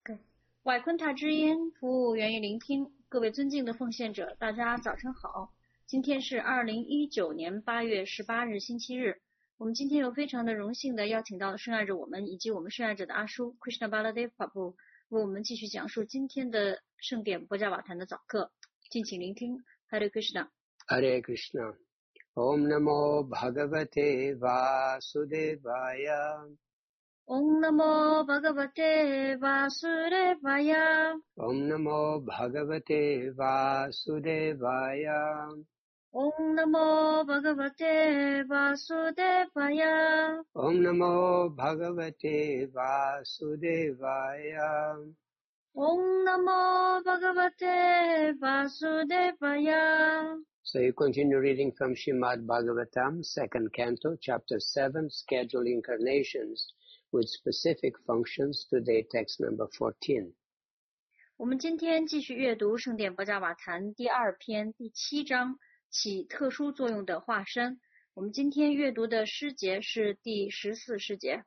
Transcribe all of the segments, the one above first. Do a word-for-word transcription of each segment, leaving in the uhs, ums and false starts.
Okay. 外昆塔之音服务源于聆听，各位尊敬的奉献者，大家早晨好。今天是二零一九年八月十八日星期日。我们今天又非常的荣幸的邀请到圣爱者我们以及我们圣爱者的阿叔 Krishna Baladev Prabhu 为我们继续讲述今天的圣典波加瓦坛的早课，敬请聆听。 Hare Krishna Hare Krishna Om Namo Bhagavate Vasudevaya Om Namo Bhagavate Vasudevaya Om Namo Bhagavate Vasudevaya Om Namo Bhagavate Vasudevaya Om Namo Bhagavate Vasudevaya Om Namo Bhagavate Vasudevaya. So you continue reading from Srimad Bhagavatam, second canto, chapter seven, scheduled incarnations with specific functions, today text number fourteen. 我们今天继续阅读圣典波加瓦坛第二篇第七章起特殊作用的化身。我们今天阅读的诗节是第十四诗节。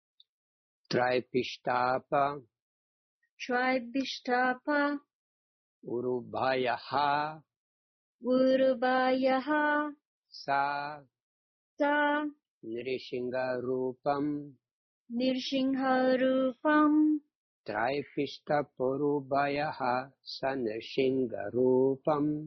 Traipishtapa Tribhishtapa Urubhayaha Urubhayaha Sa Sa Nrishinga Rupam Nirsinharupam Traipishtapurubhayaha Sa Nrishinga Rupam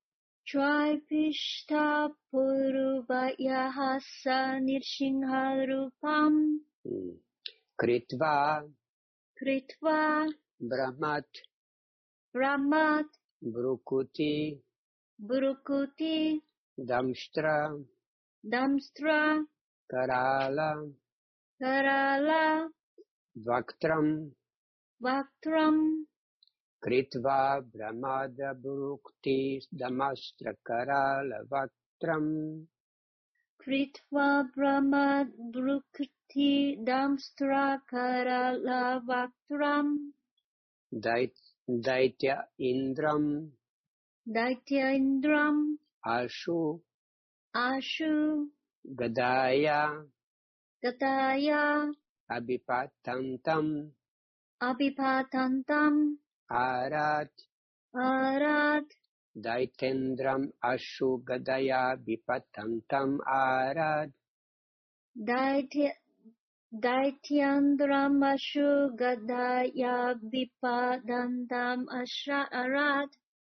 Tribhishtapurubhayaha Sa Nirsinharupam hmm. Kritva Kritva Brahmat Brahmat Brukuti Brukuti Damshtra Damstra Karala Karala Vaktram Vaktram Kritva Brahmada Brukti Damashtra Karala Vaktram Kritva Brahma Brukti Damstra Karala Vaktram Dait, Daitya Indram Daitya Indram Ashu Ashu Gadaya Gataya Abhipatantam Abhipatantam Arat Arat Daitendram Ashu Gadaya Abhipatantam Arat Daitya Daityandram Ashu Gadaya Vipadantam Arat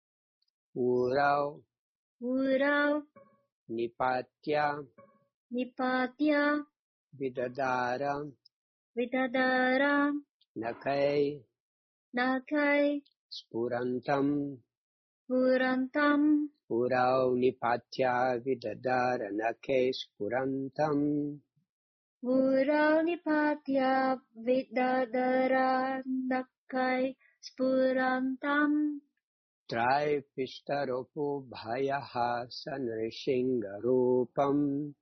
Urau Urau Nipatya Nipatya Vidadara Vidadara Nakai Nakai Spurantam Purantam Urau Nipatya Vidadara Nakai Spurantam Urau Nipatya Vidadara Nakai Spurantam Traipishtharopu Bhayaha Sanrishinga Rupam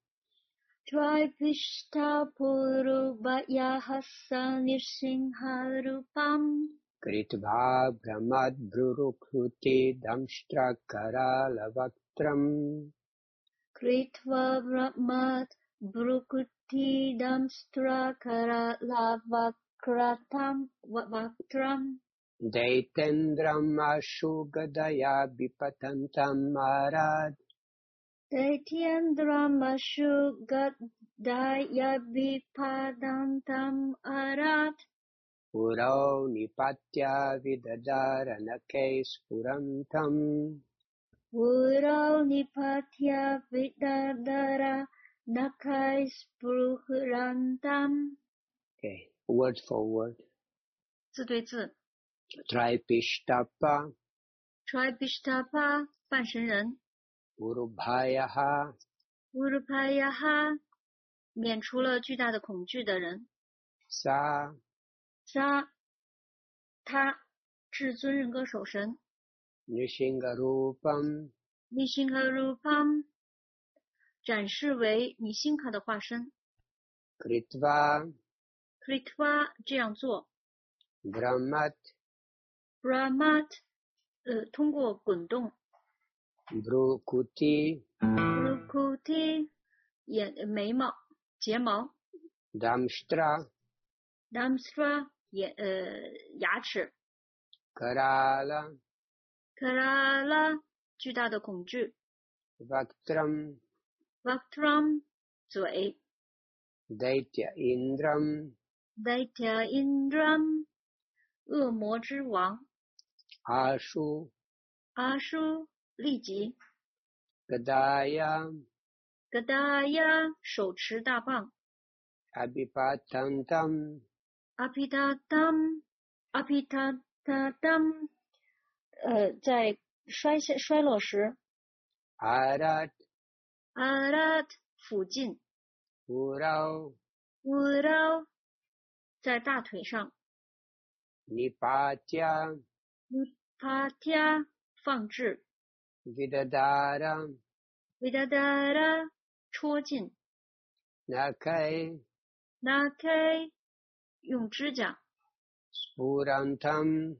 Tribhishtapurubhayaha Nirsinharupam Kritva Brahmad Brurukhuti Damshtra Karala Vaktram Kritva Brahmat Brukuti Damstra Karala Vakratam Vaktram Daitendram Ashu Gadaya Bipatantam Arad Daityendram Ashu Gadaya Vipadantam Arat Urau Nipatya Vidadara Nakai Spurantam Urau Nipatya Vidadara Nakai Spurantam. Okay, word for word. 字对字。 Traipishtapa Tribhishtapa 半神人。 Urubhayaha Urubhayaha 免除了巨大的恐惧的人。 Sa Sa 他至尊人格守神。 Nishinga Rupam Nishinharupam 展示为尼辛卡的化身。 Kritva Kritva 这样做。 Brahmat Brahmat 呃通过滚动。 Brukuti Brukuti 眼眉毛睫毛。 Damshtra Damstra 眼呃牙齿。 Karala Karala 巨大的恐惧。 Vaktram Vaktram 嘴。 Daitya Indram Daitya Indram 恶魔之王。 Ashu Ashu 立即。 Gadaya Gadaya 手持大棒。 Abhipatantam Apitatam Apitatam 呃在摔下摔落时。 Arat Arat 附近。 Urau Urau 在大腿上。 Nipatya Nipatya 放置。 Vidadara Vidadara 戳进。 Nakai Nakai 用指甲。 Spurantam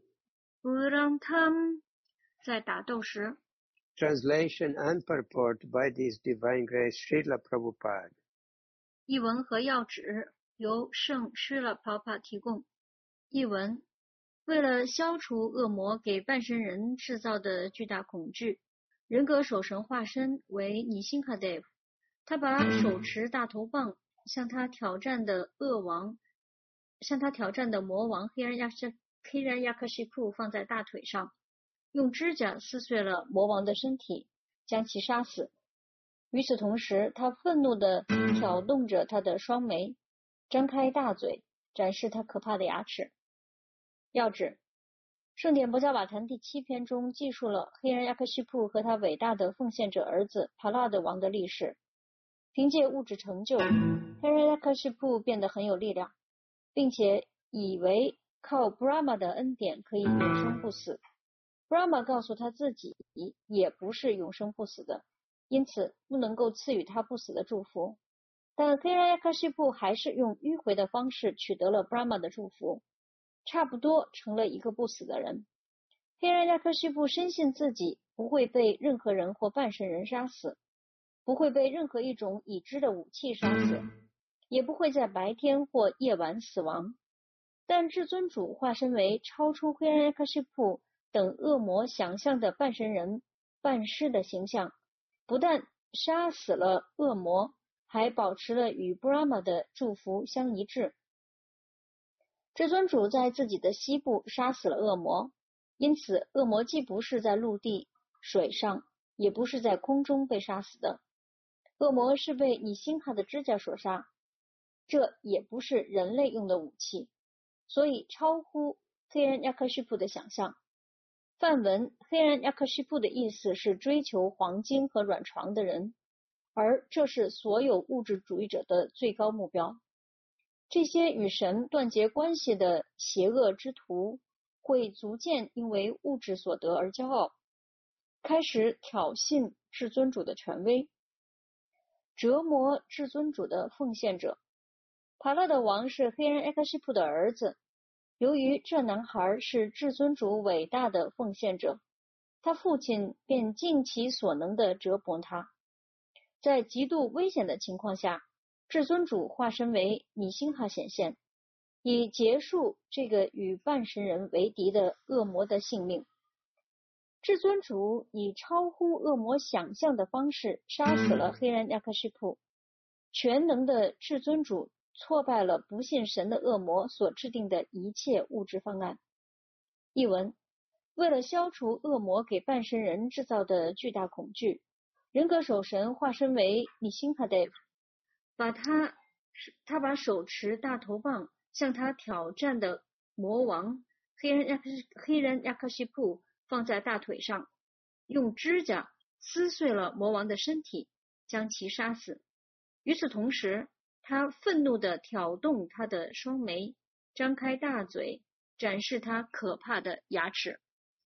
Purantam 在打斗时。 Translation and purport by His Divine Grace Srila Prabhupada。 译文和要旨由圣施拉帕帕提供。译文：为了消除恶魔给半身人制造的巨大恐惧，人格守神化身为尼辛卡德夫，他把手持大头棒向他挑战的恶王，向他挑战的魔王黑人亚克黑人亚克西库放在大腿上，用指甲撕碎了魔王的身体，将其杀死。与此同时，他愤怒地挑动着他的双眉，张开大嘴，展示他可怕的牙齿。要旨：圣典博伽瓦坛第七篇中记述了黑人亚克西普和他伟大的奉献者儿子帕拉德王的历史。凭借物质成就，黑人亚克西普变得很有力量，并且以为靠 Brahma 的恩典可以永生不死。Brahma 告诉他自己也不是永生不死的，因此不能够赐予他不死的祝福。但黑人亚克西普还是用迂回的方式取得了 Brahma 的祝福，差不多成了一个不死的人。黑人亚克西普深信自己不会被任何人或半神人杀死，不会被任何一种已知的武器杀死，也不会在白天或夜晚死亡。但至尊主化身为超出黑人亚克西普等恶魔想象的半神人半尸的形象，不但杀死了恶魔，还保持了与 Brahma 的祝福相一致。至尊主在自己的西部杀死了恶魔，因此恶魔既不是在陆地、水上，也不是在空中被杀死的。恶魔是被尼辛哈的指甲所杀，这也不是人类用的武器，所以超乎黑人亚克西普的想象。梵文黑人亚克西普的意思是追求黄金和软床的人，而这是所有物质主义者的最高目标。这些与神断绝关系的邪恶之徒会逐渐因为物质所得而骄傲，开始挑衅至尊主的权威，折磨至尊主的奉献者。帕拉的王是黑人亚克西普的儿子，由于这男孩是至尊主伟大的奉献者，他父亲便尽其所能地折磨他。在极度危险的情况下，至尊主化身为尼辛哈显现，以结束这个与半神人为敌的恶魔的性命。至尊主以超乎恶魔想象的方式杀死了黑人亚克西普。全能的至尊主挫败了不信神的恶魔所制定的一切物质方案。译文：为了消除恶魔给半神人制造的巨大恐惧，人格守神化身为尼辛哈德夫，把他他把手持大头棒向他挑战的魔王黑人亚克黑人亚克西普放在大腿上，用指甲撕碎了魔王的身体，将其杀死。与此同时，他愤怒地挑动他的双眉，张开大嘴，展示他可怕的牙齿。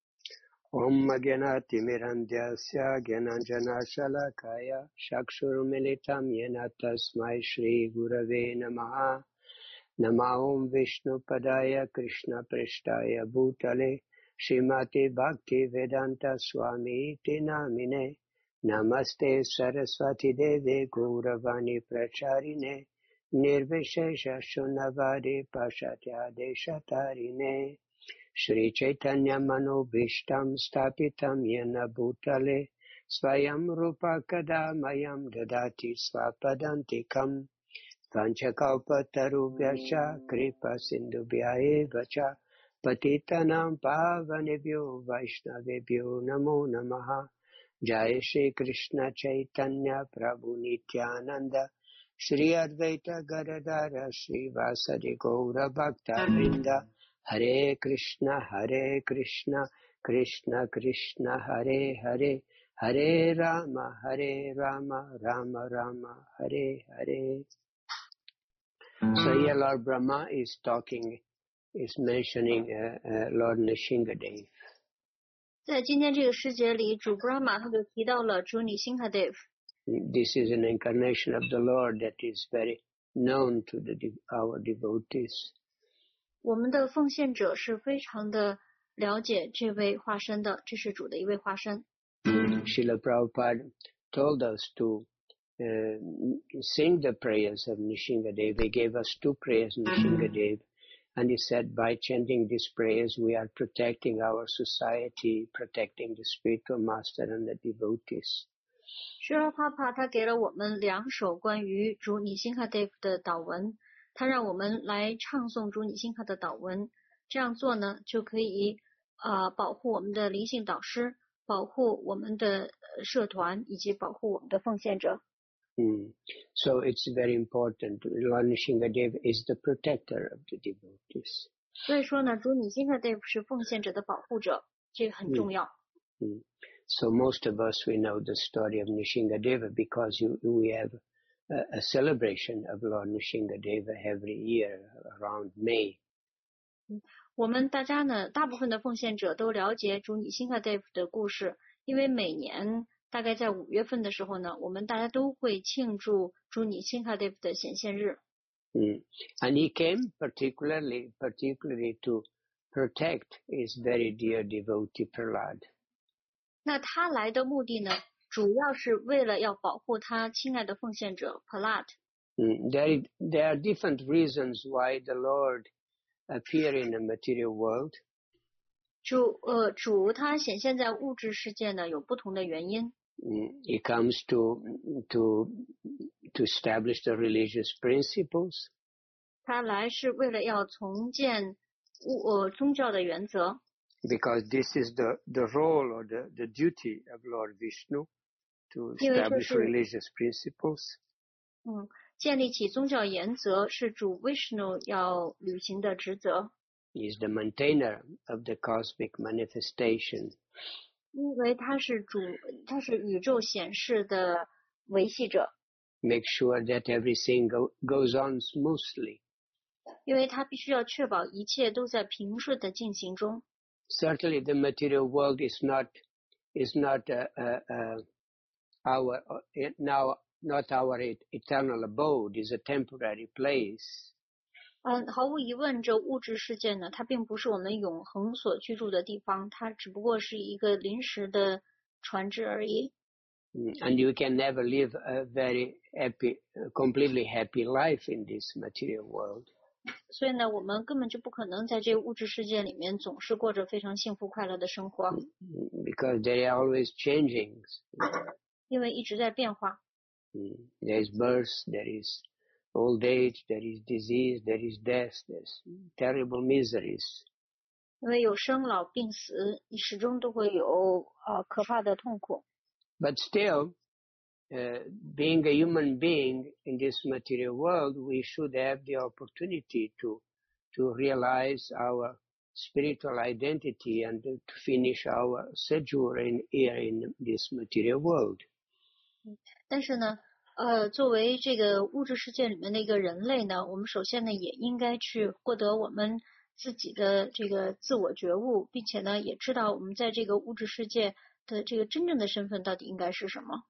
Om Gyanatimirandhyasya Gyananjanashalakaya Chakshurmilitam Yena Tasmai Shri Gurave Namaha Nama Om Vishnupadaya Krishna Prishtaya Bhutale Srimati Bhakti Vedanta Swami Iti Namine Namaste Saraswati Deve Gauravani Pracharine Nirvishesha Shunavadi Pashatya Deshatarine Shri Chaitanya Manobhishtam Stapitam Yena Bhutale Swayam Rupa Kadamayam Dadati Swapadantikam Vanchakalpatarubhyascha Kripa Sindhubhya eva cha Patitanam Pavanebhyo Vaishnavebhyo Namo Namaha Jai Shri Krishna Chaitanya Prabhu Nityananda Shri Advaita Gadadara Shri Vasadi Gaura Bhakta Vrinda Hare Krishna Hare Krishna Krishna Krishna Hare Hare Hare Rama Hare Rama Rama Rama Hare Hare. So here Lord Brahma is talking, is mentioning uh, uh, Lord Nrsingadev. 在今天这个诗节里，主 Brahma 他就提到了主 Nrsingadev。 This is an incarnation of the Lord that is very known to the, our devotees. 我们的奉献者是非常的了解这位化身的，这是主的一位化身。 Srila Prabhupada told us to uh, sing the prayers of Nrsingadev. He gave us two prayers, Nrsingadev, and he said by chanting these prayers we are protecting our society, protecting the spiritual master and the devotees. 施拉帕帕他给了我们两首关于主 Nrsingadev 的祷文，他让我们来唱诵主 Nrsingadev 的祷文，这样做呢就可以呃保护我们的灵性导师，保护我们的社团以及保护我们的奉献者。 Mm. So it's very important. Lord Nrsingadev is the protector of the devotees. 所以说呢，主 Nrsingadev 是奉献者的保护者，这个很重要。 Mm. Mm. So most of us, we know the story of Nrsingadeva because you, we have a, a celebration of Lord Nrsingadeva every year around May. 我们大家呢，大部分的奉献者都了解主 Nrsingadev 的故事，因为每年大概在五月份的时候呢，我们大家都会庆祝主 Nrsingadev 的显现日。 Mm. And he came particularly, particularly to protect his very dear devotee Prahlad. 那他来的目的呢，主要是为了要保护他亲爱的奉献者 Prahlad。 Mm. There, there are different reasons why the Lord appear in the material world. 主呃主他显现在物质世界呢，有不同的原因。 Mm. He comes to to to establish the religious principles. 他来是为了要重建物呃宗教的原则。 Because this is the, the role or the, the duty of Lord Vishnu to establish religious principles. 嗯，建立起宗教原则是主 Vishnu 要履行的职责。 He is the maintainer of the cosmic manifestation. 因为他是主，他是宇宙显示的维系者。 Make sure that everything go, goes on smoothly. 因为他必须要确保一切都在平顺的进行中。 Certainly, the material world is not is not uh, uh, uh, our uh, now not our eternal abode. Is a temporary place. 嗯，毫无疑问，这物质世界呢，它并不是我们永恒所居住的地方，它只不过是一个临时的船只而已。 And you can never live a very happy, completely happy life in this material world. 所以呢，我们根本就不可能在这个物质世界里面总是过着非常幸福快乐的生活。 Because they are always changing. 因为一直在变化。 There is birth, there is old age, there is disease, there is death, there's terrible miseries. 因为有生老病死，你始终都会有呃可怕的痛苦。 But still, uh, being a human being in this material world, we should have the opportunity to to realize our spiritual identity and to finish our sojourn here in this material world. 但是呢，呃，作为这个物质世界里面的一个人类呢，我们首先呢也应该去获得我们自己的这个自我觉悟，并且呢也知道我们在这个物质世界的这个真正的身份到底应该是什么。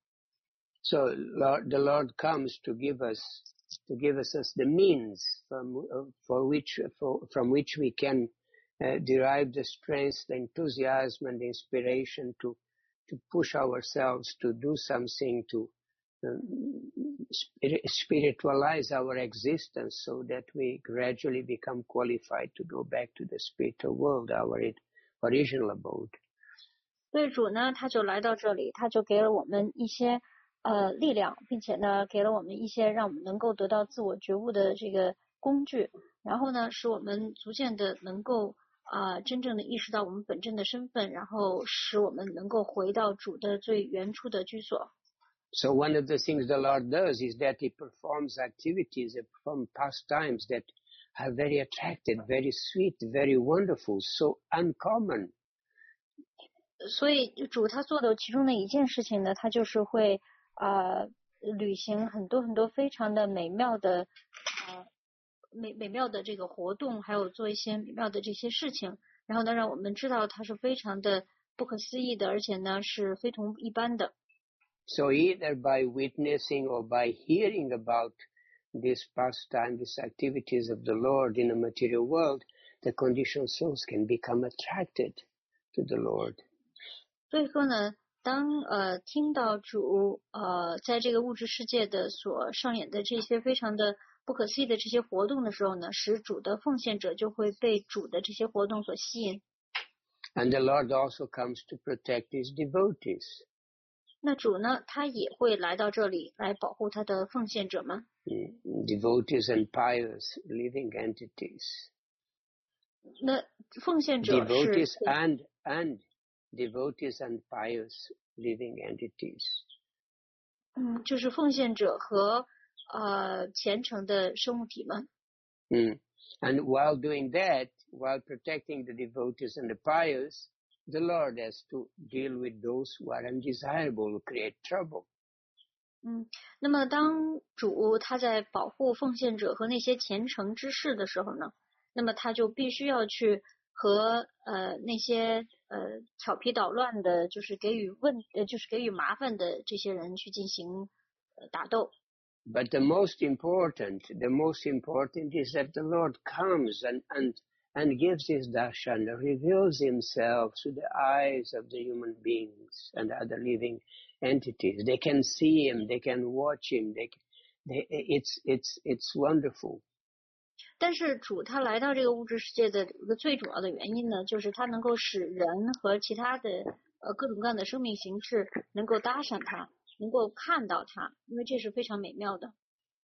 So Lord, the Lord comes to give us to give us, us the means from uh, for which for, from which we can uh, derive the strength, the enthusiasm, and the inspiration to to push ourselves to do something to um, spiritualize our existence so that we gradually become qualified to go back to the spiritual world, our original abode. 所以主呢，他就来到这里，他就给了我们一些呃力量，并且呢，给了我们一些让我们能够得到自我觉悟的这个工具，然后呢，使我们逐渐的能够啊、呃、真正的意识到我们本真的身份，然后使我们能够回到主的最原初的居所。 So one of the things the Lord does is that He performs activities from past times that are very attractive, very sweet, very wonderful, so uncommon. 所以主他做的其中的一件事情呢，他就是会啊、呃、履行很多很多非常的美妙的呃美美妙的这个活动，还有做一些美妙的这些事情，然后呢，让我们知道他是非常的不可思议的，而且呢是非同一般的。 So either by witnessing or by hearing about this pastime, these activities of the Lord in the material world, the conditioned souls can become attracted to the Lord. 所以说呢，当呃听到主呃在这个物质世界的所上演的这些非常的不可思议的这些活动的时候呢，使主的奉献者就会被主的这些活动所吸引。 And the Lord also comes to protect His devotees. 那主呢，他也会来到这里来保护他的奉献者们。 Mm, devotees and pious living entities. 那奉献者是 Devotees and and devotees and pious living entities. 嗯，就是奉献者和呃虔诚的生物体们。 Mm. And while doing that, while protecting the devotees and the pious, the Lord has to deal with those who are undesirable, who create trouble. 嗯，那么当主他在保护奉献者和那些虔诚之士的时候呢，那么他就必须要去和呃那些呃调皮捣乱的，就是给予问呃就是给予麻烦的这些人去进行呃打斗。 But the most important, the most important is that the Lord comes and and and gives His darshan, reveals Himself to the eyes of the human beings and other living entities. They can see Him, they can watch Him. They, they, it's it's it's wonderful. 但是主他来到这个物质世界的一个最主要的原因呢，就是他能够使人和其他的呃各种各样的生命形式能够搭上他，能够看到他，因为这是非常美妙的。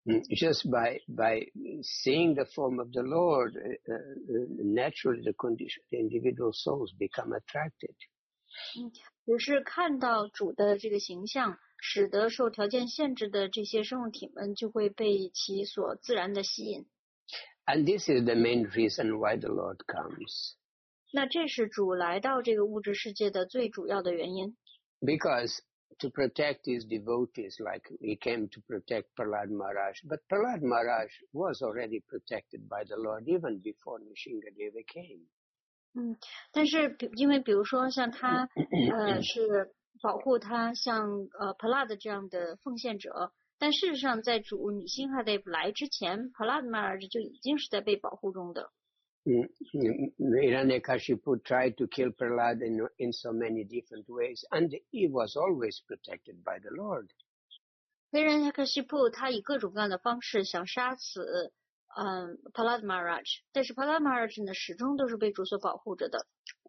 Just by by seeing the form of the Lord, uh, uh, naturally the condition, the individual souls become attracted. 嗯，只是看到主的这个形象，使得受条件限制的这些生物体们就会被其所自然的吸引。 And this is the main reason why the Lord comes. 那这是主来到这个物质世界的最主要的原因。 Because to protect his devotees, like he came to protect Prahlad Maharaj, but Prahlad Maharaj was already protected by the Lord even before Nishingadeva came. 嗯，但是比因为比如说像他呃是保护他像呃 Prahlad 这样的奉献者，但事实上在主Nishingadeva来之前 ，Prahlad Maharaj 就已经是在被保护中的。 Hiranyakashipu tried to kill Prahlad in, in so many different ways, and he was always protected by the Lord. Hiranyakashipu 他以各种各样的方式想杀死嗯 Prahlad Maharaj， 但是 Prahlad Maharaj 呢始终都是被主所保护着的。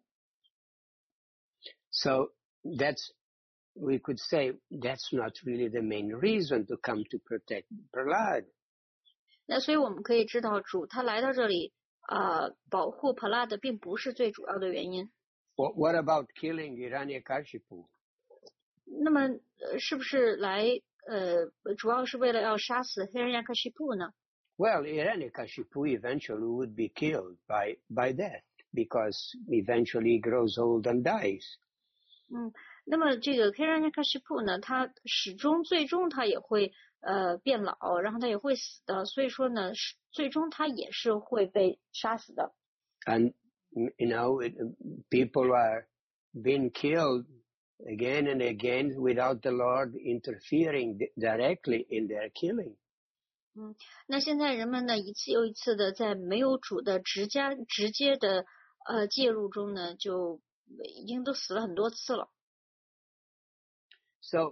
So that's we could say that's not really the main reason to come to protect Prahlad. 那所以我们可以知道主他来到这里。呃，保护 Prahlad 并不是最主要的原因。 What, what about killing Hiranyakashipu? 那么，呃，是不是来呃，主要是为了要杀死 Hiranyakashipu 呢 Well, Hiranyakashipu eventually would be killed by by death because eventually he grows old and dies. 嗯，那么这个 Hiranyakashipu 呢，他始终最终他也会呃变老，然后他也会死的，所以说呢，最终他也是会被杀死的。 And you know, it, people are being killed again and again without the Lord interfering directly in their killing. 嗯，那现在人们呢，一次又一次的在没有主的直接直接的呃介入中呢，就已经都死了很多次了。 So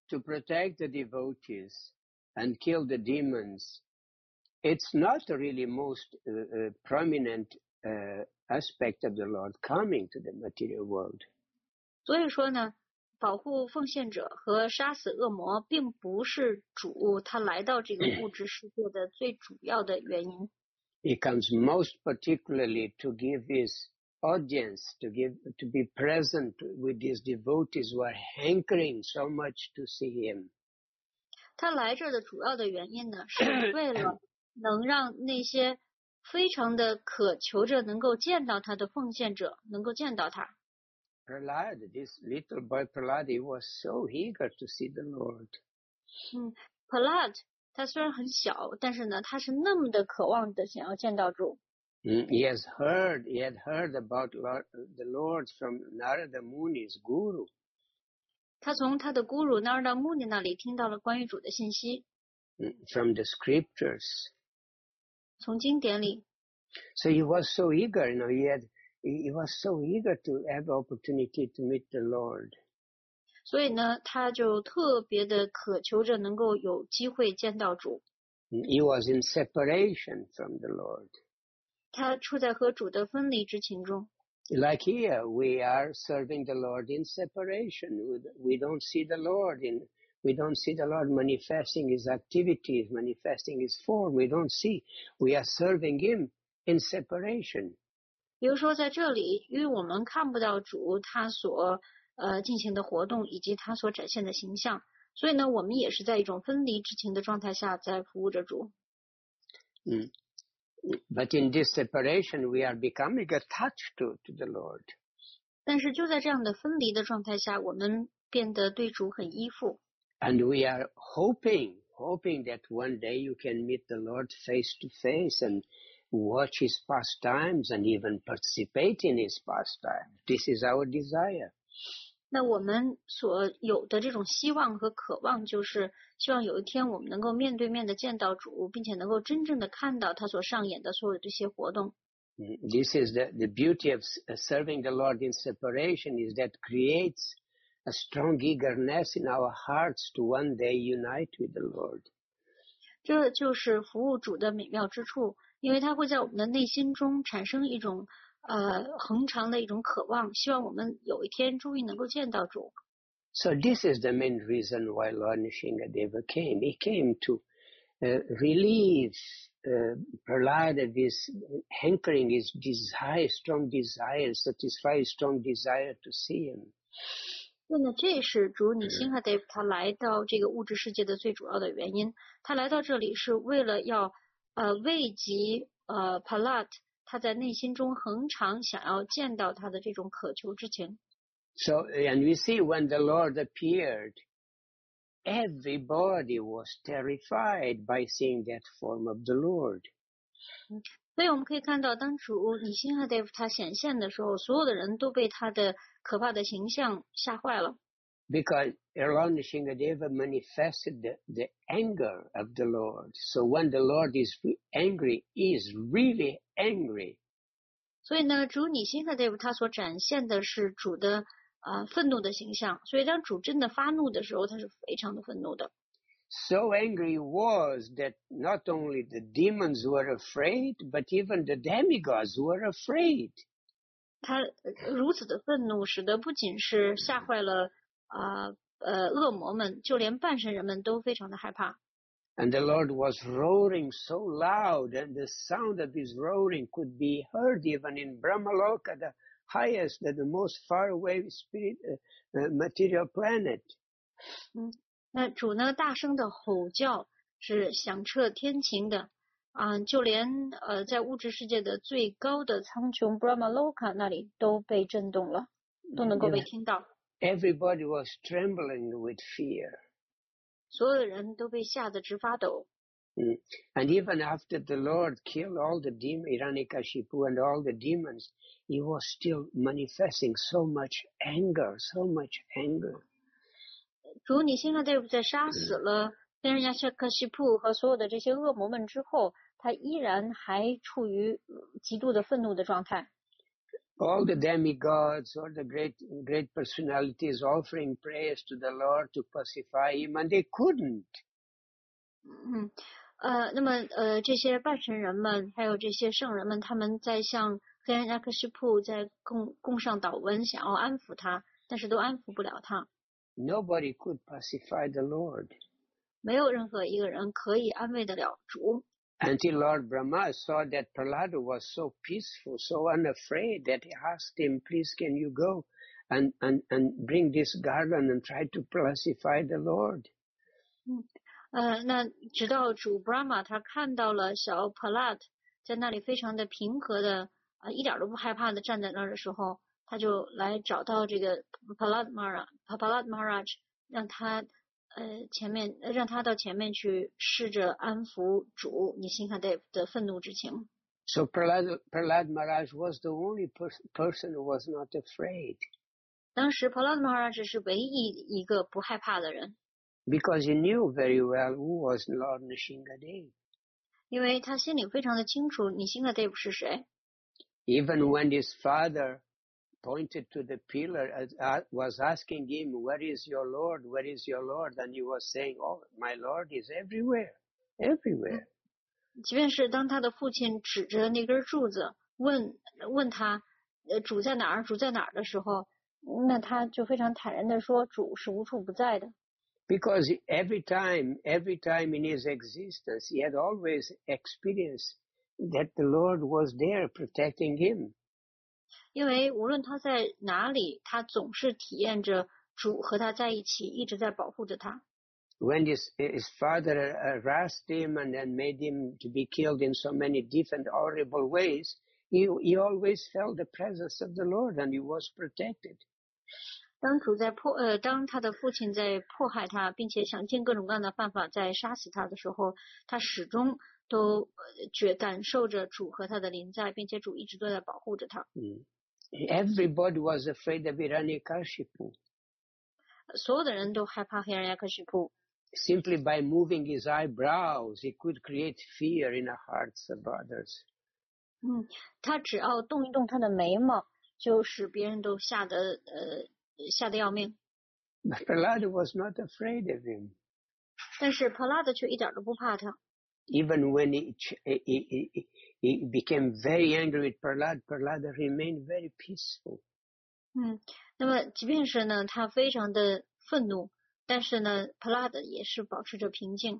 to protect the devotees and kill the demons, it's not the really most uh, uh, prominent uh, aspect of the Lord coming to the material world. 所以说呢，保护奉献者和杀死恶魔，并不是主他来到这个物质世界的最主要的原因。 He comes most particularly to give his audience, to give, to be present with his devotees who are hankering so much to see him. 他来这儿的主要的原因呢，是为了能让那些非常的渴求着能够见到他的奉献者能够见到他。 Prahlad, this little boy Prahlad, he was so eager to see the Lord. 嗯 ，Prahlad 他虽然很小，但是呢，他是那么的渴望的想要见到主。 Mm, he has heard, he had heard about Lord, the Lord from Narada Muni's guru. 他从他的 guru Narada Muni 那里听到了关于主的信息。 Mm, from the scriptures. 从经典里。 So he was so eager, you know, he had, he was so eager to have the opportunity to meet the Lord. 所以呢，他就特别的渴求着能够有机会见到主。 He was in separation from the Lord. 他处在和主的分离之情中。 Like here, we are serving the Lord in separation. We don't see the Lord in, we don't see the Lord manifesting his activities, manifesting his form. We don't see. We are serving him in separation. 比如说在这里，因为我们看不到主他所呃进行的活动以及他所展现的形象，所以呢，我们也是在一种分离之情的状态下在服务着主。 Mm. But in this separation, we are becoming attached to, to the Lord. 但是就在这样的分离的状态下，我们变得对主很依附。 And we are hoping, hoping that one day you can meet the Lord face to face and watch his pastimes and even participate in his pastimes. This is our desire. 那我们所有的这种希望和渴望，就是希望有一天我们能够面对面的见到主，并且能够真正的看到他所上演的所有这些活动。 This is the, the beauty of serving the Lord in separation, is that creates a strong eagerness in our hearts to one day unite with the Lord. 这就是服务主的美妙之处，因为它会在我们的内心中产生一种呃恒长的一种渴望，希望我们有一天终于能够见到主。 So this is the main reason why Lord Nrsingadeva came. He came to uh, relieve uh, Prahlad of his hankering, his desire, strong desire, satisfy his strong desire to see him. 那么这是主尼辛哈德他来到这个物质世界的最主要的原因。他来到这里是为了要呃慰藉呃 Prahlad 他在内心中恒常想要见到他的这种渴求之情。 So, and we see when the Lord appeared, everybody was terrified by seeing that form of the Lord. 所以我们可以看到，当主尼辛哈德他显现的时候，所有的人都被他的可怕的形象吓坏了。 Because Lord Nrsingadeva manifested the, the anger of the Lord. So when the Lord is angry, he is really angry. 所以呢，主尼辛哈德他所展现的是主的啊、呃、愤怒的形象。所以当主真的发怒的时候，他是非常的愤怒的。 So angry was that not only the demons were afraid, but even the demigods were afraid. 他如此的愤怒，使得不仅是吓坏了啊 呃, 呃恶魔们，就连半神人们都非常的害怕。 And the Lord was roaring so loud, and the sound of his roaring could be heard even in Brahmaloka, the highest, the most faraway spirit, uh, uh, material planet. 嗯，那主呢大声的吼叫是响彻天晴的啊，就连呃在物质世界的最高的苍穹 Brahmaloka 那里都被震动了，都能够被听到。 Everybody was trembling with fear. 所有的人都被吓得直发抖。 Mm. And even after the Lord killed all the demons, Hiranyakashipu and all the demons, he was still manifesting so much anger, so much anger. 主尼辛哈德在杀死了天人亚夏克西普和所有的这些恶魔们之后，他依然还处于极度的愤怒的状态。 all the demigods, all the great great personalities offering prayers to the Lord to pacify him, and they couldn't. 嗯，呃，那么呃，这些拜神人们，还有这些圣人们，他们在向黑暗亚克西铺在供供上祷文，想要安抚他，但是都安抚不了他。 Nobody could pacify the Lord. 没有任何一个人可以安慰得了主。 Until Lord Brahma saw that Prahlada was so peaceful, so unafraid, that he asked him, please can you go and, and, and bring this garland and try to pacify the Lord? 嗯，呃，那直到主 Brahma 他看到了小 Prahlad 在那里非常的平和的，呃，一点都不害怕的站在那儿的时候，他就来找到这个 Prahlad Maharaj, Prahlad Maharaj 让他呃，前面让他到前面去试着安抚主Nrsimhadev的愤怒之情。 So Prahlad, Prahlad Maharaj was the only per person who was not afraid. 当时 Prahlad Maharaj 是唯一一个不害怕的人。 Because he knew very well who was Lord Nrsimhadev. 因为他心里非常的清楚Nrsimhadev是谁。 Even when his father pointed to the pillar, uh, was asking him, where is your Lord, where is your Lord? And he was saying, oh, my Lord is everywhere, everywhere. 即便是当他的父亲指着那根柱子问问他，呃，主在哪儿，主在哪儿的时候，那他就非常坦然的说，主是无处不在的。 Because every time, every time in his existence, he had always experienced that the Lord was there protecting him. 因为无论他在哪里，他总是体验着主和他在一起，一直在保护着他。 When his, his father harassed him and then made him to be killed in so many different horrible ways, he, he always felt the presence of the Lord and he was protected. 当主在迫呃，当他的父亲在迫害他，并且想尽各种各样的办法在杀死他的时候，他始终都觉感受着主和他的临在，并且主一直都在保护着他。 Mm. Everybody was afraid of Hiranyakashipu. 所有的人都害怕黑暗亚克西普。 Simply by moving his eyebrows, he could create fear in the hearts of others. 嗯，他只要动一动他的眉毛，就使别人都吓得呃吓得要命。 But Prahlada was not afraid of him. 但是帕拉德却一点都不怕他。 Even when he, he, he, he became very angry with Prahlad, Prahlada remained very peaceful. 嗯，那么即便是呢，他非常的愤怒，但是呢，帕拉德也是保持着平静。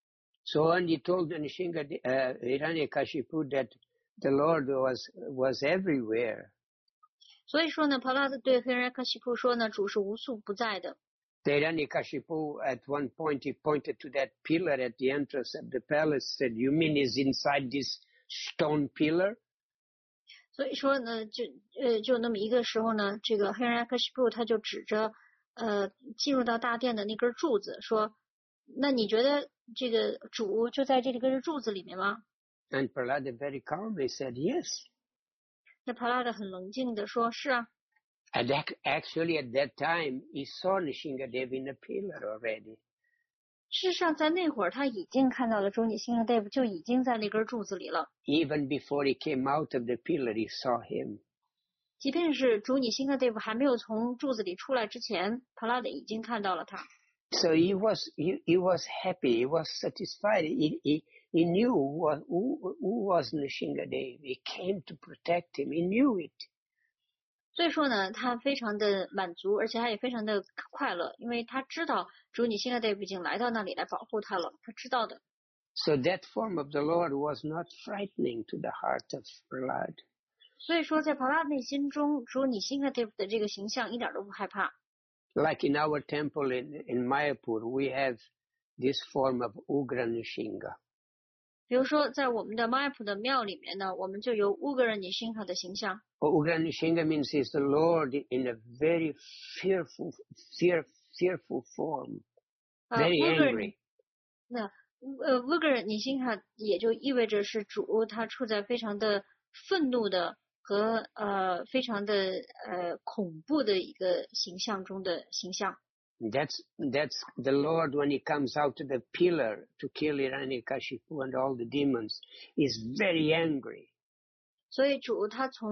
So when he told Nrsimha, uh, Hiranyakashipu that the Lord was was everywhere. 所以说呢，帕拉德对黑暗亚克西普说呢，主是无处不在的。 Hiranyakashipu at one point he pointed to that pillar at the entrance of the palace, said, "You mean he's inside this stone pillar?" 所以说呢，就呃就那么一个时候呢，这个黑暗亚克西普他就指着呃进入到大殿的那根柱子说，那你觉得这个主就在这根柱子里面吗？ And Prahlada very calmly said, "Yes." 那帕拉德很冷静的说，是啊。 And actually at that time he saw Nrsimhadev in a pillar already. 事实上在那会儿他已经看到了主Nrsimhadev就已经在那根柱子里了。 Even before he came out of the pillar, he saw him. 即便是主Nrsimhadev还没有从柱子里出来之前，帕拉德已经看到了他。 So he was he, he was happy, he was satisfied. He he, he knew what, who, who was Nrsimhadev. He came to protect him. He knew it. 所以说呢，他非常的满足，而且他也非常的快乐，因为他知道主Nrsimhadev已经来到那里来保护他了，他知道的。 So that form of the Lord was not frightening to the heart of Prahlad. 所以说在帕拉内心中，主Nrsimhadev的这个形象一点都不害怕。 Like in our temple in, in Mayapur, we have this form of Ugra Nrsimha. 比如说在我们的玛雅普的庙里面呢，我们就有乌格尔尼辛哈的形象。 Ugra Nrsimha means he's the Lord in a very fearful, fear, fearful form, very angry. 那呃乌格尔尼辛哈也就意味着是主，他处在非常的愤怒的和呃非常的呃恐怖的一个形象中的形象。 That's that's the Lord when he comes out of the pillar to kill Hiranyakashipu and all the demons. Is very angry. 所以主他从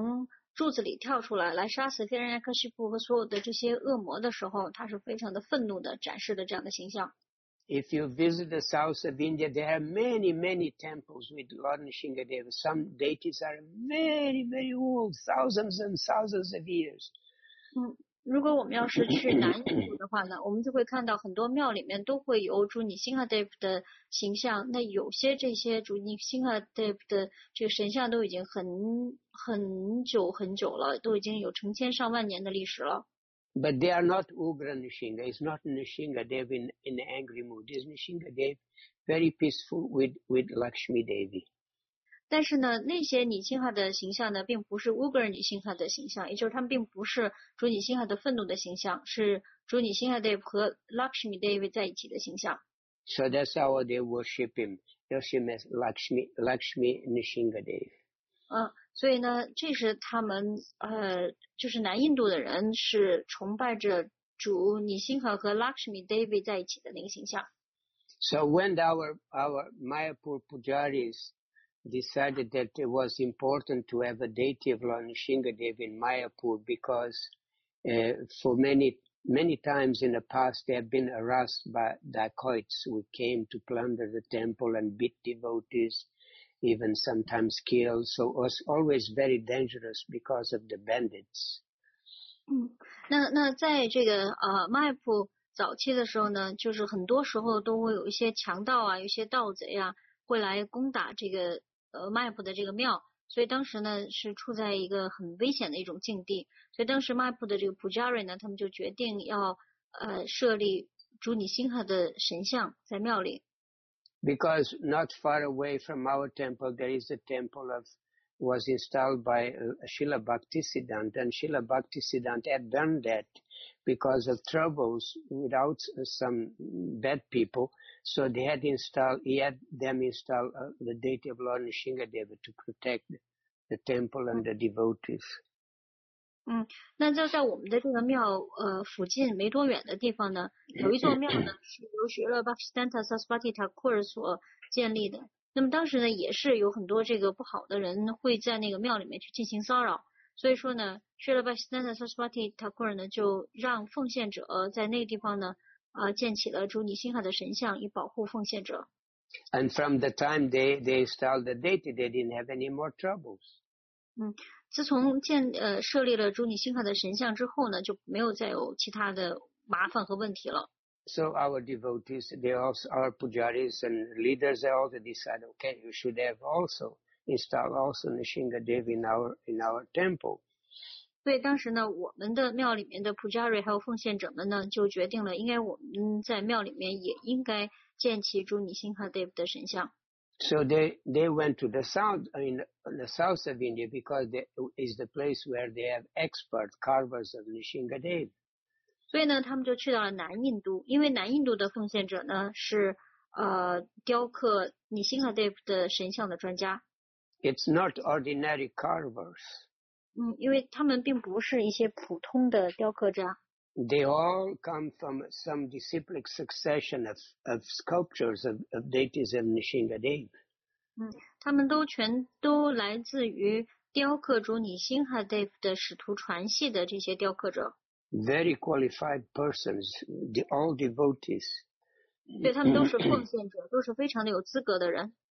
柱子里跳出来来杀死菲人亚克西布和所有的这些恶魔的时候，他是非常的愤怒的展示的这样的形象。 If you visit the south of India, there are many, many temples with Lord Nrsingadeva. Some deities are very, very old, thousands and thousands of years. 嗯，如果我们要是去南印度的话呢，我们就会看到很多庙里面都会有主尼辛哈德的形象。那有些这些主尼辛哈德的这个神像都已经很很久很久了，都已经有成千上万年的历史了。 But they are not Ugra Nrsinga. It's not Nrsingadev in, in an angry mood. It's Nrsingadev very peaceful with, with Lakshmi Devi. 但是呢，那些尼辛哈的形象呢，并不是乌格尔尼辛哈的形象，也就是他们并不是主尼辛哈的愤怒的形象，是主尼辛哈 Dev 和 Lakshmi Devi 在一起的形象。 So that's how they worship him. Worship him as Lakshmi, Lakshmi Nrsingadev. 嗯，所以呢，这是他们呃，就是南印度的人是崇拜着主尼辛哈和 Lakshmi Devi 在一起的那个形象。 So when our our Mayapur pujaris decided that it was important to have a deity of Lord Nrsingadev in Mayapur because uh, for many many times in the past they have been harassed by dacoits who came to plunder the temple and beat devotees, even sometimes kill. So it was always very dangerous because of the bandits. 嗯，那那在这个呃麦普早期的时候呢，就是很多时候都会有一些强盗啊，有一些盗贼啊，会来攻打这个呃麦普的这个庙，所以当时呢是处在一个很危险的一种境地。所以当时麦普的这个 Pujari 呢，他们就决定要呃设立主尼辛哈的神像在庙里。 Because not far away from our temple, there is a temple of was installed by uh, Srila Bhaktisiddhanta, and Srila Bhaktisiddhanta had done that because of troubles without uh, some bad people. So they had installed, he had them install uh, the deity of Lord Nrsingadeva to protect the temple and the devotees. 嗯，那就在我们的这个庙呃附近没多远的地方呢，有一座庙呢是由学了 Bhaktisiddhanta Saraswati Thakur 所建立的。那么当时呢，也是有很多这个不好的人会在那个庙里面去进行骚扰，所以说呢，学了 Bhaktisiddhanta Saraswati Thakur 呢就让奉献者在那个地方呢啊、呃、建起了主尼辛哈的神像，以保护奉献者。 And from the time they they installed the deity, they didn't have any more troubles. 嗯，自从建呃设立了主尼辛哈的神像之后呢，就没有再有其他的麻烦和问题了。 So our devotees, they also, our pujaris and leaders, they also decide, okay, you should have also install also Nrsingadev in our in our temple. 所以当时呢，我们的庙里面的 Pujari 还有奉献者们呢，就决定了，应该我们在庙里面也应该建起主尼辛哈 Dev 的神像。 So they they went to the south, I mean the south of India, because it is the place where they have expert carvers of Nrsingadev. 所以呢，他们就去到了南印度，因为南印度的奉献者呢是呃雕刻尼辛哈 Dev 的神像的专家。 It's not ordinary carvers. 嗯，因为他们并不是一些普通的雕刻家。 They all come from some disciplic succession of, of sculptures of, of deities of Nrsingadev. 嗯，他们都全都来自于雕刻主尼辛哈 Dev 的使徒传系的这些雕刻者。 Very qualified persons, the, all devotees. 对，他们都是奉献者，都是非常的有资格的人。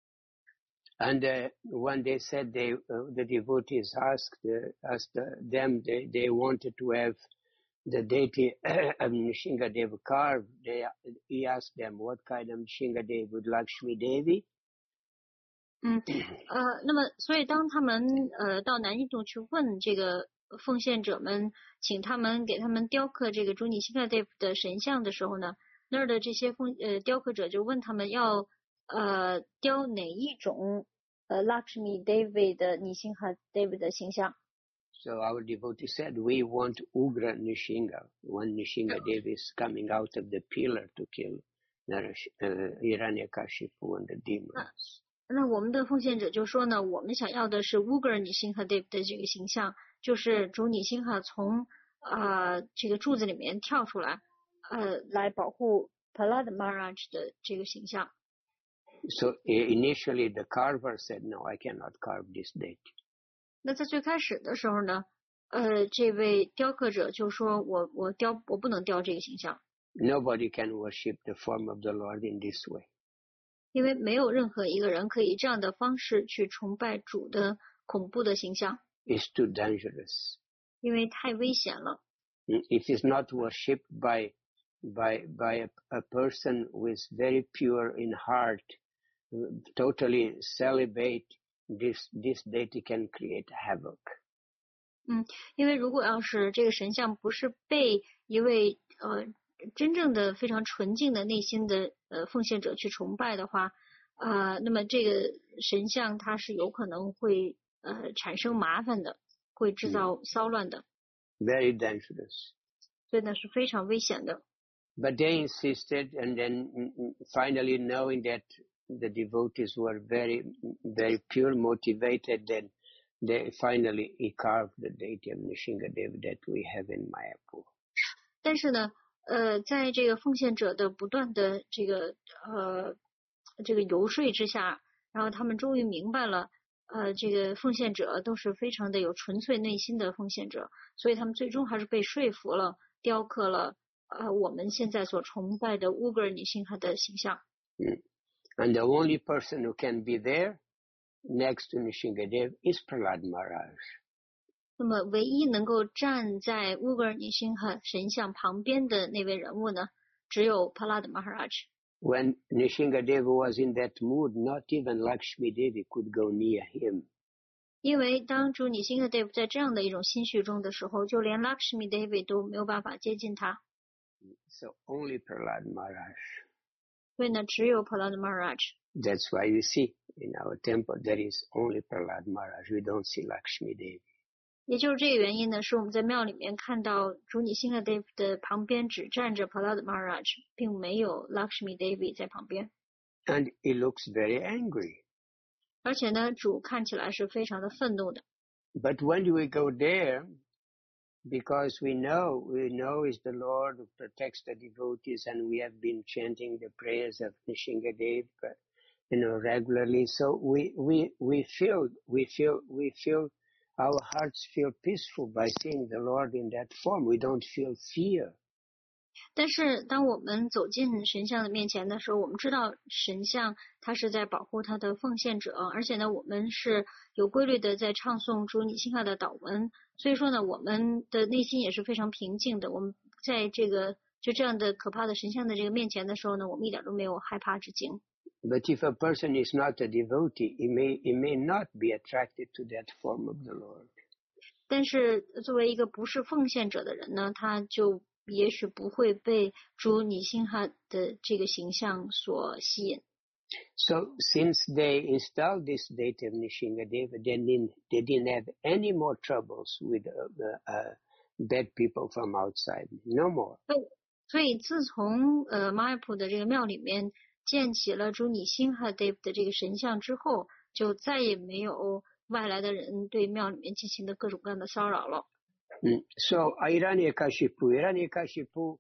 And uh, when they said they, uh, the devotees asked, uh, asked uh, them, they, they wanted to have the deity of Nrsingadev carved. They, he asked them, what kind of Nrsingadev would Lakshmi Devi? 嗯，呃，那么所以当他们呃到南印度去问这个奉献者们，请他们给他们雕刻这个主尼辛哈 Dev 的神像的时候呢，那儿的这些奉呃雕刻者就问他们要呃雕哪一种呃 Lakshmi Devi 的尼辛哈 Dev 的形象。 So our devotee said, we want Ugra Nrsinga, when Nrsingadev is coming out of the pillar to kill Narash, uh, Hiranyakashipu and the demons. 那我们的奉献者就说呢，我们想要的是乌格尔尼辛哈 Dev 的这个形象，就是主尼辛哈从啊、呃、这个柱子里面跳出来，呃，来保护 Prahlad Maharaj 的这个形象。 So initially the carver said, no, I cannot carve this deity. 那在最开始的时候呢，呃，这位雕刻者就说我我雕我不能雕这个形象。 Nobody can worship the form of the Lord in this way. 因为没有任何一个人可以这样的方式去崇拜主的恐怖的形象。 It's too dangerous. 因为太危险了。 It is not worshipped by by by a, a person who is very pure in heart, totally celibate. This this deity can create havoc. 嗯，因为如果要是这个神像不是被一位呃真正的非常纯净的内心的呃奉献者去崇拜的话，呃，那么这个神像它是有可能会呃产生麻烦的，会制造骚乱的。 Very dangerous. 所以呢是非常危险的。 But they insisted, and then finally knowing that the devotees were very, very pure, motivated, then they finally carved the deity of Nishingadev that we have in Mayapur. 但是呢，呃，在这个奉献者的不断的这个呃这个游说之下，然后他们终于明白了，呃，这个奉献者都是非常的有纯粹内心的奉献者，所以他们最终还是被说服了，雕刻了呃我们现在所崇拜的乌格尔尼辛哈的形象。 Mm. And the only person who can be there next to Nishingadev is Prahlad Maharaj. 那么唯一能够站在乌格尔尼辛哈神像旁边的那位人物呢，只有 Prahlad Maharaj。 When Nishingadev was in that mood, not even Lakshmi Devi could go near him. 因为当主尼辛哈 Dev 在这样的一种心绪中的时候，就连 Lakshmi Devi 都没有办法接近他。 So only Prahlad Maharaj. 所以呢，只有 Prahlad Maharaj。 That's why you see in our temple there is only Prahlad Maharaj. We don't see Lakshmi Devi. 也就是这个原因呢，是我们在庙里面看到主尼辛哈 Dev 的旁边只站着 Prahlad Maharaj， 并没有 Lakshmi Devi 在旁边。 And he looks very angry. 而且呢，主看起来是非常的愤怒的。 But when we go there, because we know, we know is the Lord who protects the devotees, and we have been chanting the prayers of Nishingadev, you know, regularly. So we, we, we feel, we feel, we feel, our hearts feel peaceful by seeing the Lord in that form. We don't feel fear. 但是当我们走进神像的面前的时候，我们知道神像它是在保护它的奉献者，而且呢，我们是有规律的在唱诵主尼辛哈的祷文，所以说呢，我们的内心也是非常平静的。我们在这个就这样的可怕的神像的这个面前的时候呢，我们一点都没有害怕之情。 But if a person is not a devotee, he may, he may not be attracted to that form of the Lord. 但是作为一个不是奉献者的人呢，他就也许不会被主尼辛哈的这个形象所吸引。 So since they installed this deity of Nishingadev, they didn't, they didn't have any more troubles with uh, uh, bad people from outside. No more. 所以自从呃马尔普的这个庙里面建起了主尼辛哈 Dev 的这个神像之后，就再也没有外来的人对庙里面进行的各种各样的骚扰了。 Mm. So Hiranyakashipu, Hiranyakashipu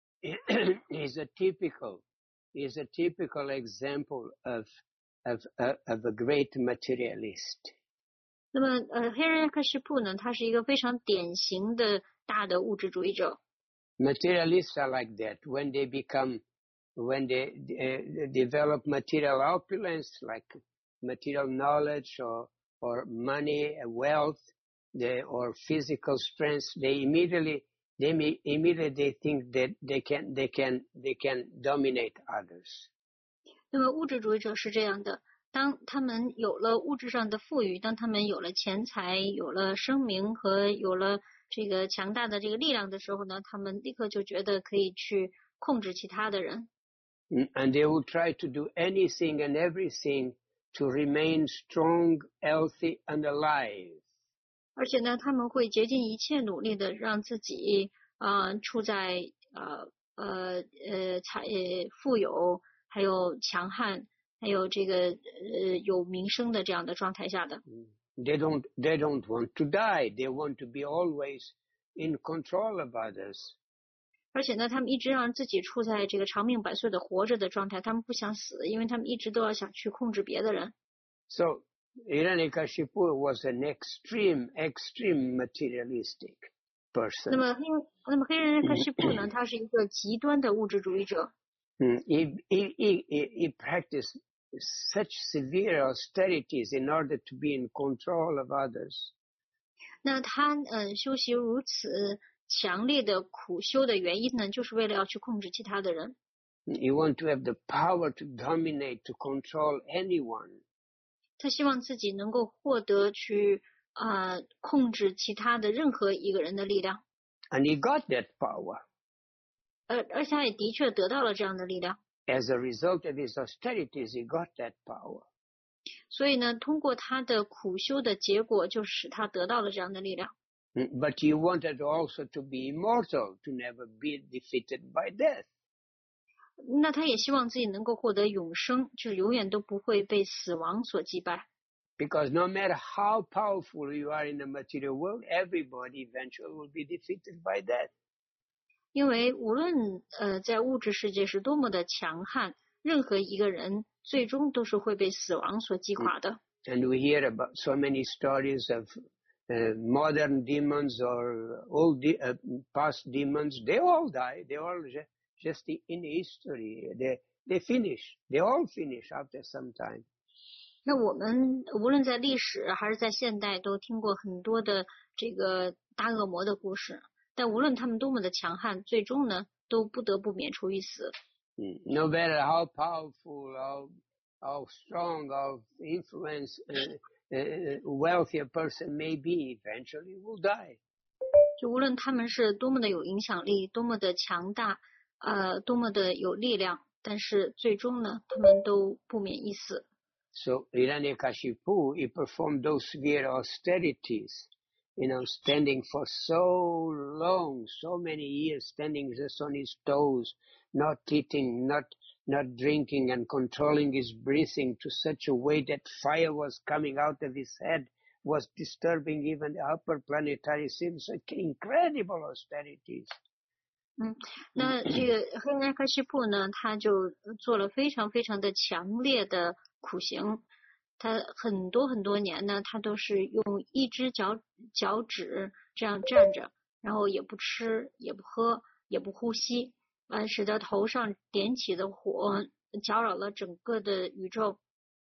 is a typical, is a typical example of of uh, of a great materialist. 那么呃黑人克什普呢，他是一个非常典型的大的物质主义者。 Materialists are like that. When they become, when they uh, develop material opulence, like material knowledge or or money, wealth, they, or physical strength, they immediately they may, immediately think that they can they can they can dominate others. 那么物质主义者是这样的，当他们有了物质上的富裕，当他们有了钱财，有了声名和有了这个强大的这个力量的时候呢，他们立刻就觉得可以去控制其他的人。 And they will try to do anything and everything to remain strong, healthy, and alive. 而且呢，他们会竭尽一切努力的让自己啊、呃、处在呃呃呃财呃富有，还有强悍，还有这个呃有名声的这样的状态下的。 They don't they don't want to die. They want to be always in control of others. 而且呢，他们一直让自己处在这个长命百岁的活着的状态，他们不想死，因为他们一直都要想去控制别的人。 So Hiranyakashipu was an extreme, extreme materialistic person. 那么黑那么黑人克西布呢，他是一个极端的物质主义者。 Mm, He, he, he, he practiced such severe austerities in order to be in control of others. 那他呃修习如此强烈的苦修的原因呢，就是为了要去控制其他的人。 You want to have the power to dominate, to control anyone. 他希望自己能够获得去呃控制其他的任何一个人的力量。 And he got that power. 而而且他也的确得到了这样的力量。 As a result of his austerities, he got that power. 所以呢，通过他的苦修的结果，就使他得到了这样的力量。 Mm, But he wanted also to be immortal, to never be defeated by death. 那他也希望自己能够获得永生，就是永远都不会被死亡所击败。 Because no matter how powerful you are in the material world, everybody eventually will be defeated by death. 因为无论呃在物质世界是多么的强悍，任何一个人最终都是会被死亡所击垮的。 And we hear about so many stories of uh, modern demons or old de- uh, past demons. They all die. They all ju- just in history. They they finish. They all finish after some time. 那我们无论在历史还是在现代，都听过很多的这个大恶魔的故事。但无论他们多么的强悍，最终呢都不得不免除于死。 Mm. No matter how powerful, how how strong, how influence, uh, uh, wealthy a person may be, eventually will die. 就无论他们是多么的有影响力，多么的强大，呃，多么的有力量，但是最终呢，他们都不免一死。 So Hiranyakashipu, he performed those severe austerities, you know, standing for so long, so many years, standing just on his toes, not eating, not not drinking, and controlling his breathing to such a way that fire was coming out of his head, was disturbing even the upper planetary systems. Incredible austerities. 嗯，那这个黑人克西布呢，他就做了非常非常的强烈的苦行。他很多很多年呢，他都是用一只脚脚趾这样站着，然后也不吃，也不喝，也不呼吸，呃，使得头上点起的火搅扰了整个的宇宙。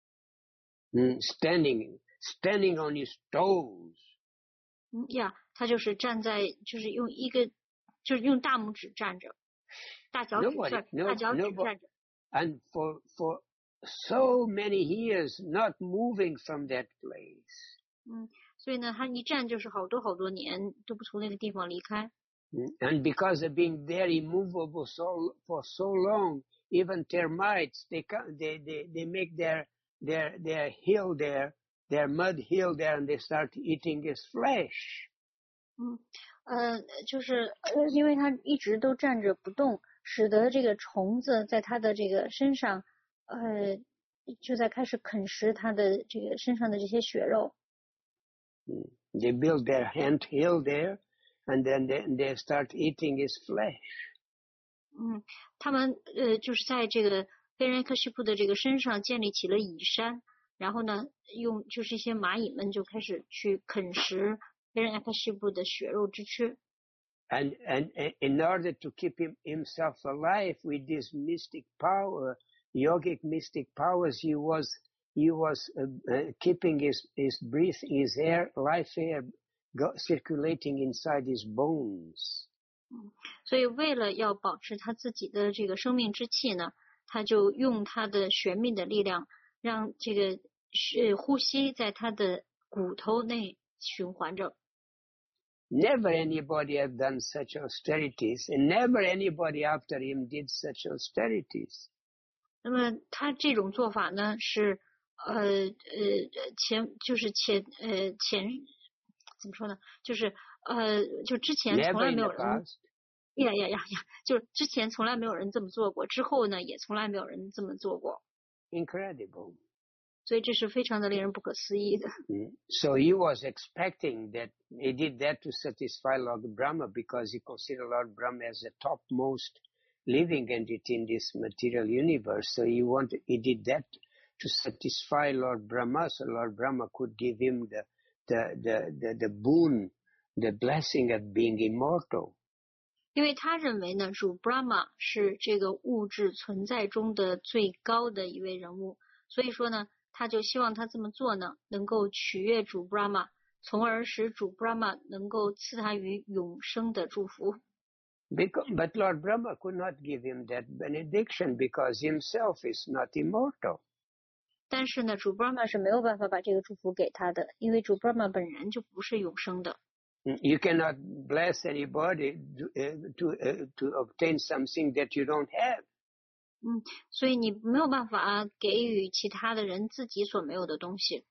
Mm, standing, standing on his toes. 嗯呀，他就是站在，就是用一个，就是用大拇指站着，大脚趾 Nobody, 站， no, 大脚趾 nobody, 站着。 and for for so many years not moving from that place. 嗯，所以呢，他一站就是好多好多年都不从那个地方离开。 Mm. And because of being there immovable so for so long, even termites they come, they, they they make their their their hill there, their mud hill there, and they start eating his flesh. 嗯，呃，就是呃，因为他一直都站着不动，使得这个虫子在他的这个身上，呃，就在开始啃食他的这个身上的这些血肉。 Mm. They build their ant hill there, and then they, they start eating his flesh. 嗯，他们呃就是在这个非人克西布的这个身上建立起了蚁山，然后呢，用就是一些蚂蚁们就开始去啃食非人克西布的血肉之躯。 And, and and in order to keep him, himself alive with this mystic power, yogic mystic powers, he was he was uh, uh, keeping his his breathing, his air, life air, go, circulating inside his bones. 所以为了要保持他自己的这个生命之气呢，他就用他的玄秘的力量，让这个呃呼吸在他的骨头内循环着。 Never anybody had done such austerities, and never anybody after him did such austerities. 那么他这种做法呢，是呃呃前就是前呃前怎么说呢？就是呃就之前从 Never 来 in 没 the 有人 past. 呀呀呀呀，就是之前从来没有人这么做过，之后呢也从来没有人这么做过， Incredible. 所以这是非常的令人不可思议的。 Mm. So he was expecting that he did that to satisfy Lord Brahma because he considered Lord Brahma as the topmost living entity in this material universe. So he wanted, he did that to satisfy Lord Brahma, so Lord Brahma could give him the the the the, the boon, the blessing of being immortal. 因为他认为呢，主 Brahma 是这个物质存在中的最高的一位人物，所以说呢，他就希望他这么做呢，能够取悦主 Brahma， 从而使主 Brahma 能够赐他于永生的祝福。 Because, but Lord Brahma could not give him that benediction because himself is not immortal. 但是呢，主 Brahma 是没有办法把这个祝福给他的，因为主 Brahma 本人就不是永生的。 You cannot bless anybody to, uh, to, uh, to obtain something that you don't have. 嗯，所以你没有办法给予其他的人自己所没有的东西。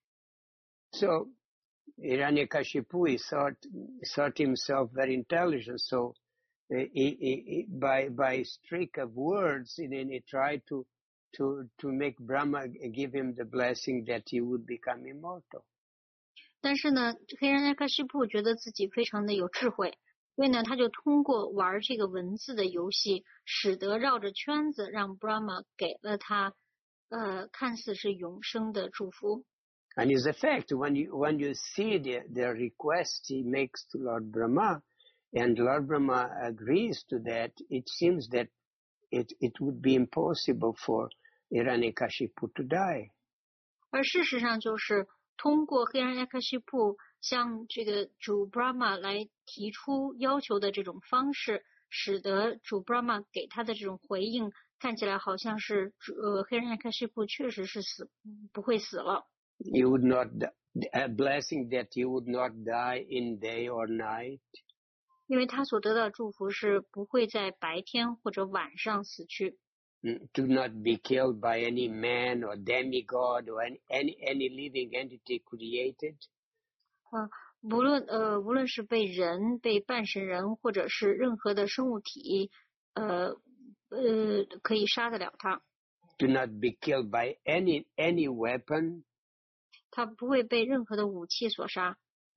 So, Hiranyakashipu he thought, thought himself very intelligent, so uh, he, he, by, by streak of words, and then he tried to, to, to make Brahma give him the blessing that he would become immortal. 但是呢，黑人亚喀西布觉得自己非常的有智慧，所以呢，他就通过玩这个文字的游戏，使得绕着圈子，让 Brahma 给了他，呃，看似是永生的祝福。 And is a fact, when you, when you see the, the request he makes to Lord Brahma, and Lord Brahma agrees to that, it seems that it, it would be impossible for Hiranyakashipu to die. 而事实上就是通过黑人亚喀西布向这个主 Brahma 来提出要求的这种方式，使得主 Brahma 给他的这种回应看起来好像是呃黑人亚喀西布确实是死不会死了。 You would not, a blessing that you would not die in day or night. 因为他所得到的祝福是不会在白天或者晚上死去。 To not be killed by any man or demigod or any any, any living entity created. 啊，无论呃无论是被人、被半神人，或者是任何的生物体，呃呃可以杀得了他。 To not be killed by any any weapon. 他不会被任何的武器所杀。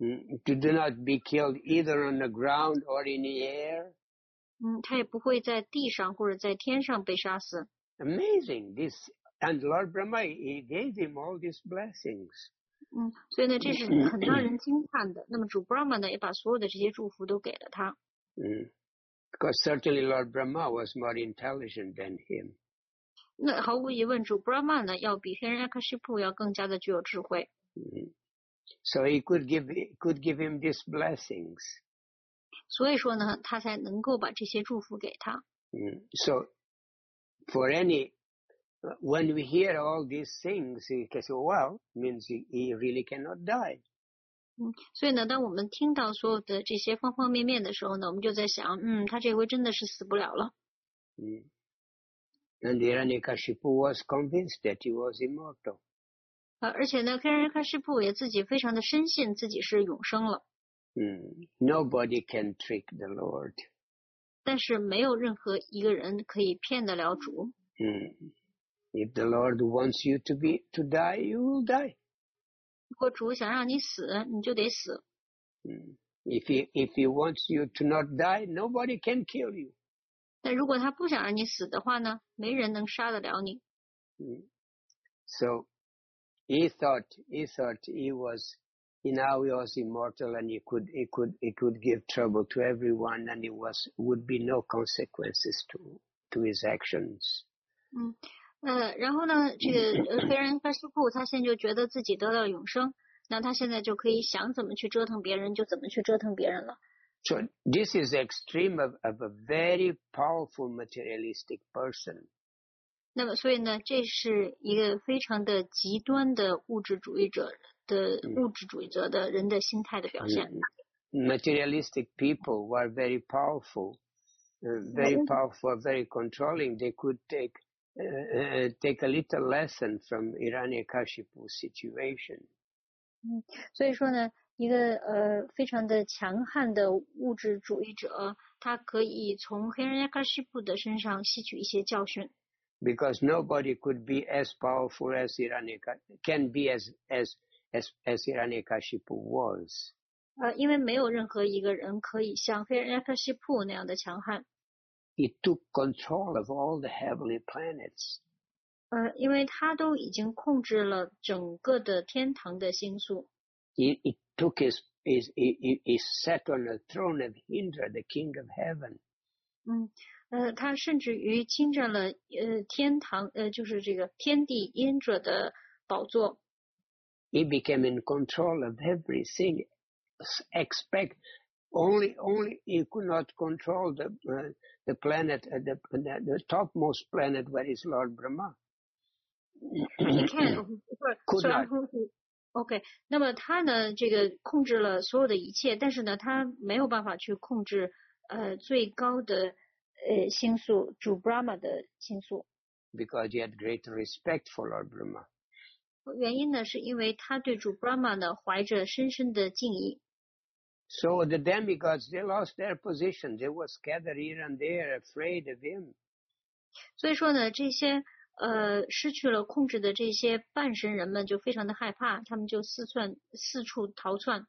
To do not be killed either on the ground or in the air. 嗯，他也不会在地上或者在天上被杀死。 Amazing, this, and Lord Brahma, he gave him all these blessings. 嗯，所以呢，这是很让人惊叹的。那么主 Brahma 呢，也把所有的这些祝福都给了他。 Mm. Because certainly Lord Brahma was more intelligent than him. 那毫无疑问，主 Brahma 呢，要比黑人亚喀西布要更加的具有智慧。 Mm. So he could give could give him these blessings. 所以说呢，他才能够把这些祝福给他。 Mm. So, for any, when we hear all these things, we can say, well, means he, he really cannot die. 嗯，所以呢，当我们听到所有的这些方方面面的时候呢，我们就在想，嗯，他这回真的是死不了了。 Mm. And Hiranyakashipu was convinced that he was immortal. 呃，而且呢，黑人亚喀西布也自己非常的深信自己是永生了。 Mm. Nobody can trick the Lord. 但是没有任何一个人可以骗得了主。 Mm. If the Lord wants you to be to die, you will die. 如果主想让你死，你就得死。 Mm. If he if he wants you to not die, nobody can kill you. 但如果他不想让你死的话呢，没人能杀得了你。 Mm. So he thought he thought he was he now he was immortal and he could he could he could give trouble to everyone and it was would be no consequences to to his actions. 嗯，呃，然后呢，这个呃黑人亚喀西布他现在就觉得自己得到了永生，那他现在就可以想怎么去折腾别人就怎么去折腾别人了。 So this is the extreme of, of a very powerful materialistic person. 那么，所以呢，这是一个非常的极端的物质主义者的物质主义者的人的心态的表现。 Materialistic people were very powerful, uh, very powerful, very controlling. They could take uh, uh, take a little lesson from Hiranyakashipu's situation. 嗯，所以说呢，一个呃非常的强悍的物质主义者，他可以从黑人亚喀西布的身上吸取一些教训。 Because nobody could be as powerful as Hiranyakashipu, can be as as as as Hiranyakashipu was. 呃，因为没有任何一个人可以像黑人亚喀西布那样的强悍。 He took control of all the heavenly planets. 呃，因为他都已经控制了整个的天堂的星宿。 He, he took his, his he, he sat on the throne of Indra, the king of heaven. 嗯，呃，他甚至于侵占了呃天堂，呃，就是这个天地因者的宝座。 He became in control of everything. Expect only, only he could not control the uh, the planet, uh, the, the the topmost planet where is Lord Brahma. He can, 不是 Could sorry, not. OK， 那么他呢，这个控制了所有的一切，但是呢，他没有办法去控制呃最高的呃星宿主 Brahma 的星宿。 Because he had great respect for Lord Brahma. 原因呢，是因为他对主 Brahma 呢怀着深深的敬意。 So the demigods, they lost their position. They were scattered here and there, afraid of him. 所以说呢，这些呃失去了控制的这些半神人们就非常的害怕，他们就四窜四处逃窜。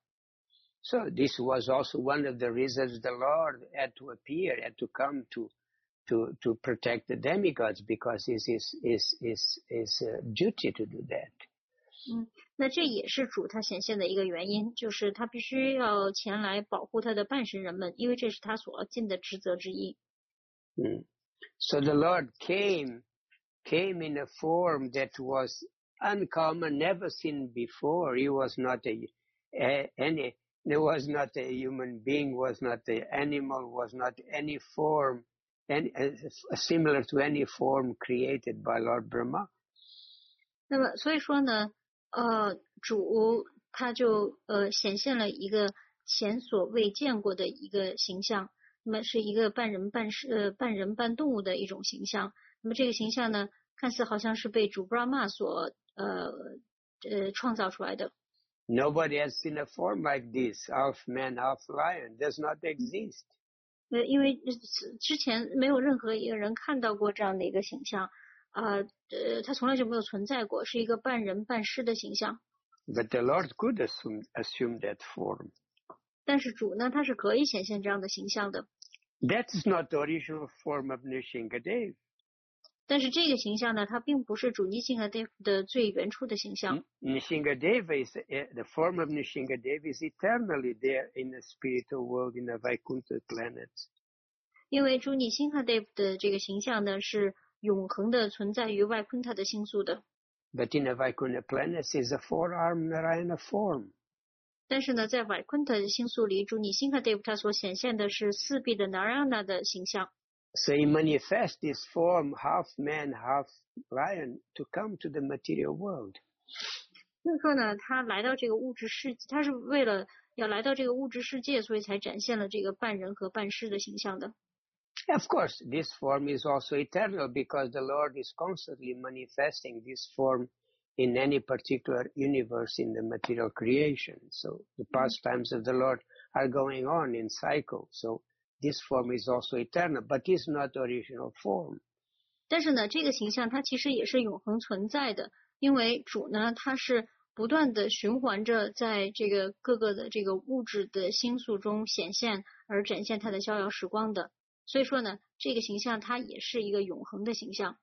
So this was also one of the reasons the Lord had to appear, had to come to to to protect the demigods, because it's his his his his uh, duty to do that. 嗯，那这也是主他显现的一个原因，就是他必须要前来保护他的半神人们，因为这是他所尽的职责之一。 Mm. So the Lord came came in a form that was uncommon, never seen before. He was not a, a any there was not a human being, was not an animal, was not any form any uh, similar to any form created by Lord Brahma. 那么所以说呢，呃，主他就呃显现了一个前所未见过的一个形象，那么是一个半人半是呃半人半动物的一种形象。那么这个形象呢，看似好像是被主 Brahma 所呃呃创造出来的。 Nobody has seen a form like this, half man, half lion. Does not exist. 呃，因为之前没有任何一个人看到过这样的一个形象，啊呃，他从来就没有存在过，是一个半人半狮的形象。 But the Lord could assume assume that form. 但是主呢，他是可以显现这样的形象的。 That is not the original form of Nishingadev. 但是这个形象呢，它并不是主Nishingadev的最原初的形象。 Nishingadev is the form of Nishingadev is eternally there in the spiritual world in the Vaikuntha planets. 因为主Nishingadev的这个形象呢，是永恒的存在于外昆塔的星宿的。 But in the Vaikuntha planets is a four-armed Narayana form. 但是呢，在外昆塔的星宿里，主Nishingadev他所显现的是四臂的 Narayana 的形象。 So he manifests this form, half man, half lion, to come to the material world. 所以说呢，他来到这个物质世界，他是为了要来到这个物质世界，所以才展现了这个半人和半狮的形象的。 Of course, this form is also eternal because the Lord is constantly manifesting this form in any particular universe in the material creation. So the pastimes of the Lord are going on in cycle. So this form is also eternal, but it's not the original form. 但是呢，这个形象它其实也是永恒存在的，因为主呢，他是不断的循环着在这个各个的这个物质的星宿中显现，而展现他的逍遥时光的。所以说呢，这个形象它也是一个永恒的形象。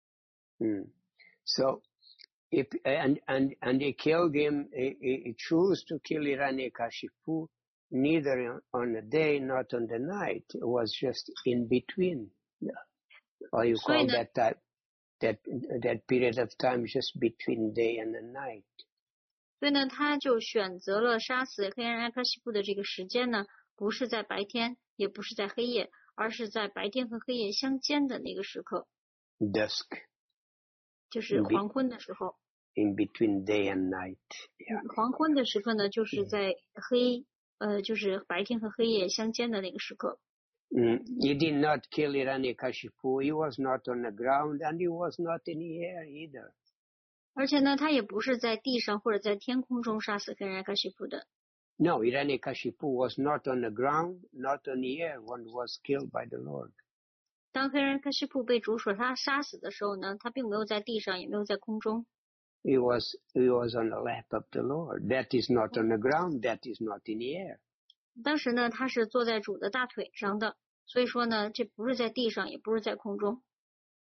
Mm. So, if and and and he killed him, he, he chose to kill Hiranyakashipu neither on the day, not on the night. It was just in between. Yeah. Or you call that that that that period of time just between day and the night. 所以呢，他就选择了杀死黑人阿卡西布的这个时间呢，不是在白天，也不是在黑夜，而是在白天和黑夜相间的那个时刻。 Dusk. 就是黄昏的时候。 In between day and night. Yeah. 黄昏的时刻呢，就是在黑，呃，就是白天和黑夜相间的那个时刻。 Mm. He did not kill Hiranyakashipu. He was not on the ground and he was not in the air either. 而且呢，他也不是在地上或者在天空中杀死黑人阿卡西布的。 No, Hiranyakashipu was not on the ground, not on the air when was killed by the Lord. 当黑人阿卡西布被主所杀杀死的时候呢，他并没有在地上，也没有在空中。 He was he was on the lap of the Lord. That is not on the ground. That is not in the air. 当时呢，他是坐在主的大腿上的，所以说呢，这不是在地上，也不是在空中。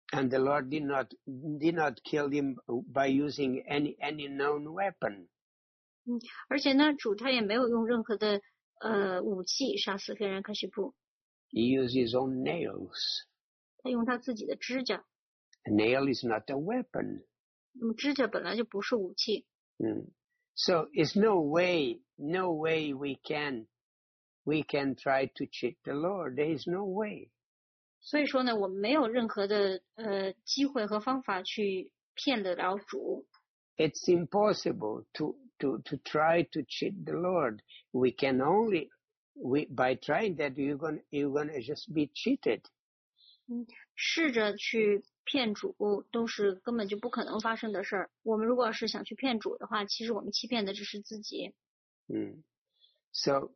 And the Lord did not did not kill him by using any any known weapon. 嗯，而且呢，主他也没有用任何的呃武器杀死黑人卡西布。 He used his own nails. 他用他自己的指甲。 A nail is not a weapon. 那么指甲本来就不是武器。 Mm. So it's no way, no way we can, we can try to cheat the Lord. There is no way. 所以说呢，我们没有任何的呃机会和方法去骗得了主。 It's impossible to to to try to cheat the Lord. We can only, we by trying that you're gonna you're gonna just be cheated. 嗯，试着去骗主都是根本就不可能发生的事儿。我们如果是想去骗主的话，其实我们欺骗的只是自己。 Mm. So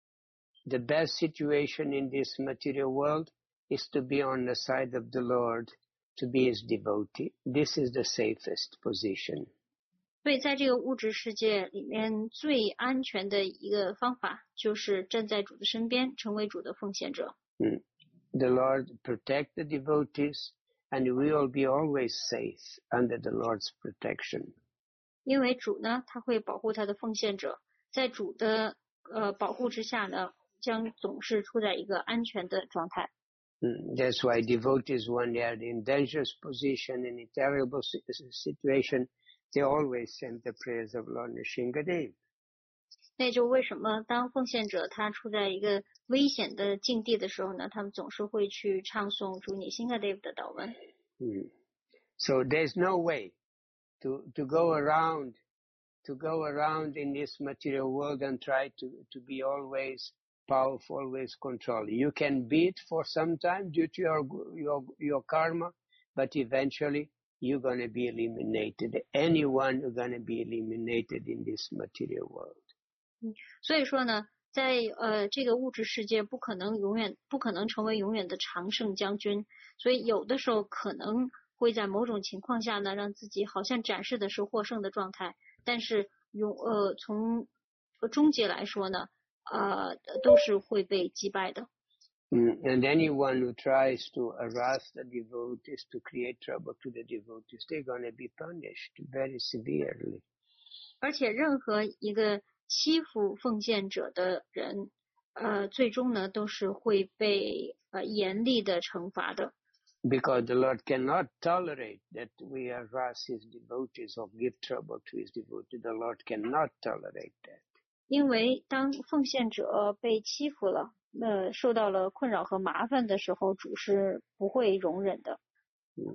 the best situation in this material world is to be on the side of the Lord, to be his devotee. This is the safest position. 所以在这个物质世界里面，最安全的一个方法就是站在主的身边，成为主的奉献者。 Mm. The Lord protect the devotees, and we will be always safe under the Lord's protection. 因为主呢，他会保护他的奉献者，在主的呃保护之下呢，将总是处在一个安全的状态。 Mm. That's why devotees, when they are in dangerous position, in a terrible situation, they always send the prayers of Lord Nrsingadev. 那就为什么当奉献者他处在一个危险的境地的时候呢，他们总是会去唱诵主尼辛格 Dev 的祷文。 Mm. So there's no way to to go around to go around in this material world and try to to be always powerful, always control. You can be it for some time due to your your your karma, but eventually you're going to be eliminated. Anyone is going to be eliminated in this material world. 嗯，所以说呢，在呃这个物质世界不可能永远不可能成为永远的常胜将军，所以有的时候可能会在某种情况下呢，让自己好像展示的是获胜的状态，但是永呃从终结来说呢，呃都是会被击败的。 Mm. And anyone who tries to harass the devotees, to create trouble to the devotees, they're going to be punished very severely. 而且任何一个欺负奉献者的人，呃，最终呢都是会被呃严厉的惩罚的。 Because the Lord cannot tolerate that we harass his devotees or give trouble to his devotees. The Lord cannot tolerate that. 因为当奉献者被欺负了，呃，受到了困扰和麻烦的时候，主是不会容忍的。 Mm.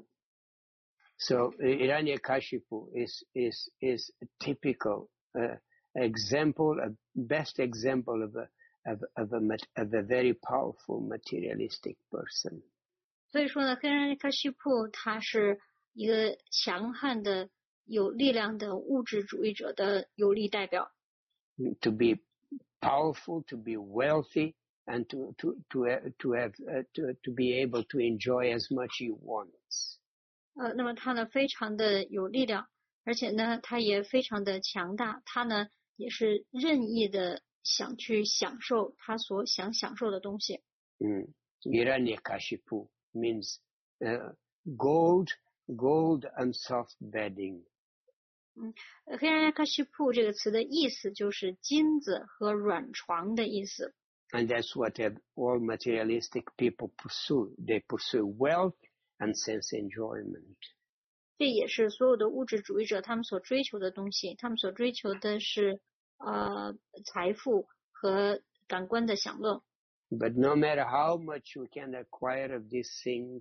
So Hiranyakashipu is is is a typical uh, example, a best example of a of, of a of a very powerful materialistic person. 所以说呢，黑人卡西普他是一个强悍的、有力量的物质主义者的有力代表。 To be powerful, to be wealthy, and to to to uh, to have uh, to to be able to enjoy as much he wants. 呃，那么他呢非常的有力量，而且呢他也非常的强大，他呢也是任意的想去享受他所想享受的东西。 Mm. Hiranyakashipu means uh, gold, gold and soft bedding. 嗯，黑人卡西普这个词的意思就是金子和软床的意思。 And that's what all materialistic people pursue. They pursue wealth and sense enjoyment. 这也是所有的物质主义者他们所追求的东西，他们所追求的是呃财富和感官的享乐。 But no matter how much we can acquire of these things,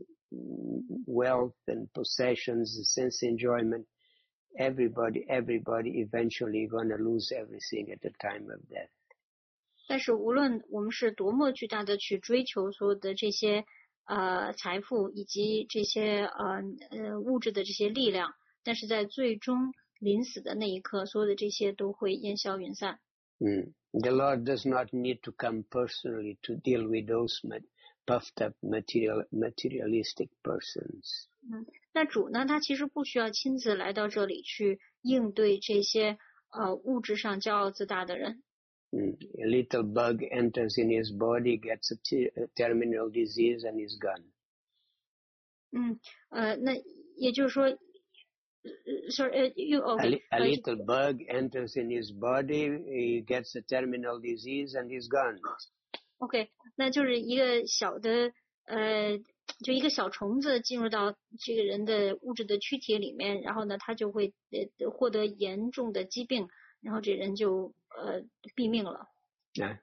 wealth and possessions, sense enjoyment, everybody, everybody eventually going to lose everything at the time of death. 但是无论我们是多么巨大的去追求所有的这些呃财富以及这些呃呃物质的这些力量，但是在最终临死的那一刻，所有的这些都会烟消云散。 Mm. The Lord does not need to come personally to deal with those puffed up material materialistic persons. 嗯，那主呢，他其实不需要亲自来到这里去应对这些呃物质上骄傲自大的人。 Mm. A little bug enters in his body, gets a, t- a terminal disease, and is gone. 嗯，呃，那也就是说，呃 ，sorry， you okay？ A, a little bug enters in his body, he gets a terminal disease, and he's gone. OK， 那就是一个小的呃，就一个小虫子进入到这个人的物质的躯体里面，然后呢，他就会呃获得严重的疾病，然后这人就呃毙命了。 Yeah.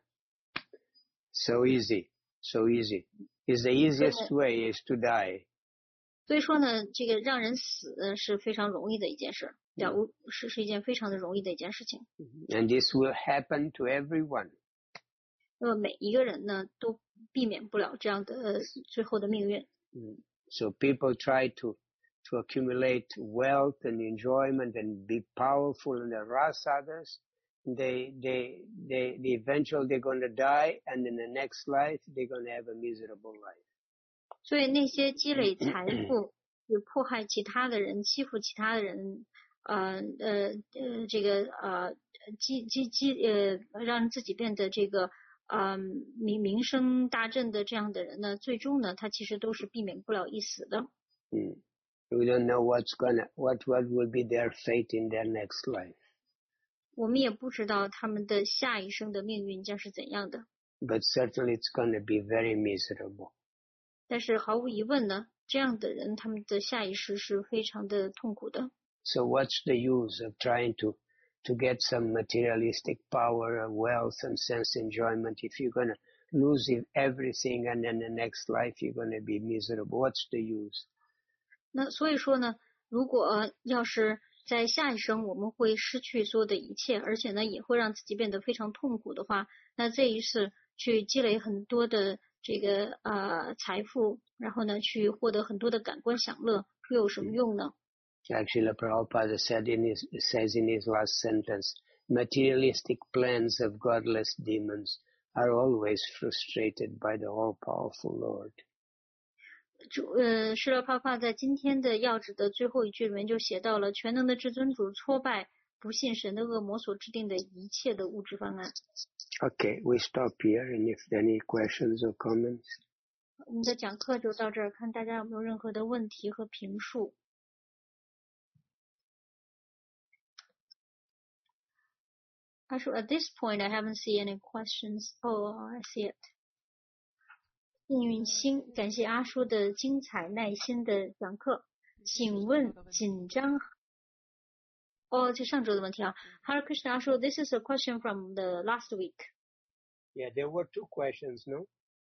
So easy, so easy. Is the easiest way is to die. 所以说呢，这个让人死是非常容易的一件事，了无是是一件非常的容易的一件事情。 And this will happen to everyone. 那么每一个人呢，都避免不了这样的最后的命运。 So people try to to accumulate wealth and enjoyment and be powerful and harass others. They they they, they eventually they're going to die, and in the next life they're going to have a miserable life. 所以那些积累财富、有迫害其他的人、欺负其他的人，呃呃呃，这个呃积积积呃，让自己变得这个呃名名声大振的这样的人呢，最终呢，他其实都是避免不了一死的。 Mm. We don't know what's gonna what what will be their fate in their next life. 我们也不知道他们的下一生的命运将是怎样的。 But certainly it's going to be very miserable. 但是毫无疑问呢，这样的人他们的下一世是非常的痛苦的。 So what's the use of trying to to get some materialistic power, wealth, and sense enjoyment if you're going to lose everything and in the next life you're going to be miserable? What's the use? 那所以说呢，如果要是在下一生我们会失去所有的一切，而且呢也会让自己变得非常痛苦的话，那这一世去积累很多的这个呃财富，然后呢去获得很多的感官享乐，又有什么用呢？ Actually, Prabhupada said in his, says in his last sentence, materialistic plans of godless demons are always frustrated by the all-powerful Lord. 主呃，释勒帕帕在今天的要旨的最后一句里面就写到了，全能的至尊主挫败不信神的恶魔所制定的一切的物质方案。 Okay, we stop here, and if there are any questions or comments. 我们的讲课就到这儿，看大家有没有任何的问题和评述。Actually, at this point, I haven't seen any questions. Oh, I see it. 幸运星，感谢阿叔的精彩耐心的讲课。请问紧张？哦，这上周的问题啊。Hare Krishna 阿叔 ，This is a question from the last week. Yeah, there were two questions, no?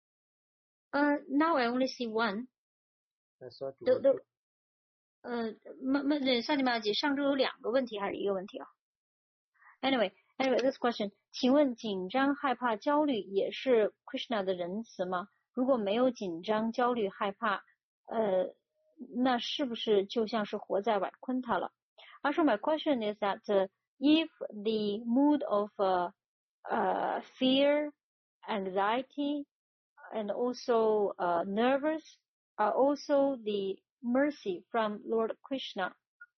Uh, now I only see one. I thought the, the, 呃，那那萨迪玛姐，上周有两个问题还是一个问题啊 ？Anyway, anyway, this question， 请问紧张、害怕、焦虑也是 Krishna 的仁慈吗？如果没有紧张、焦虑、害怕，呃，那是不是就像是活在瓦昆塔了？ Also, my question is that uh, if the mood of uh, uh, fear, anxiety, and also uh, nervous are also the mercy from Lord Krishna.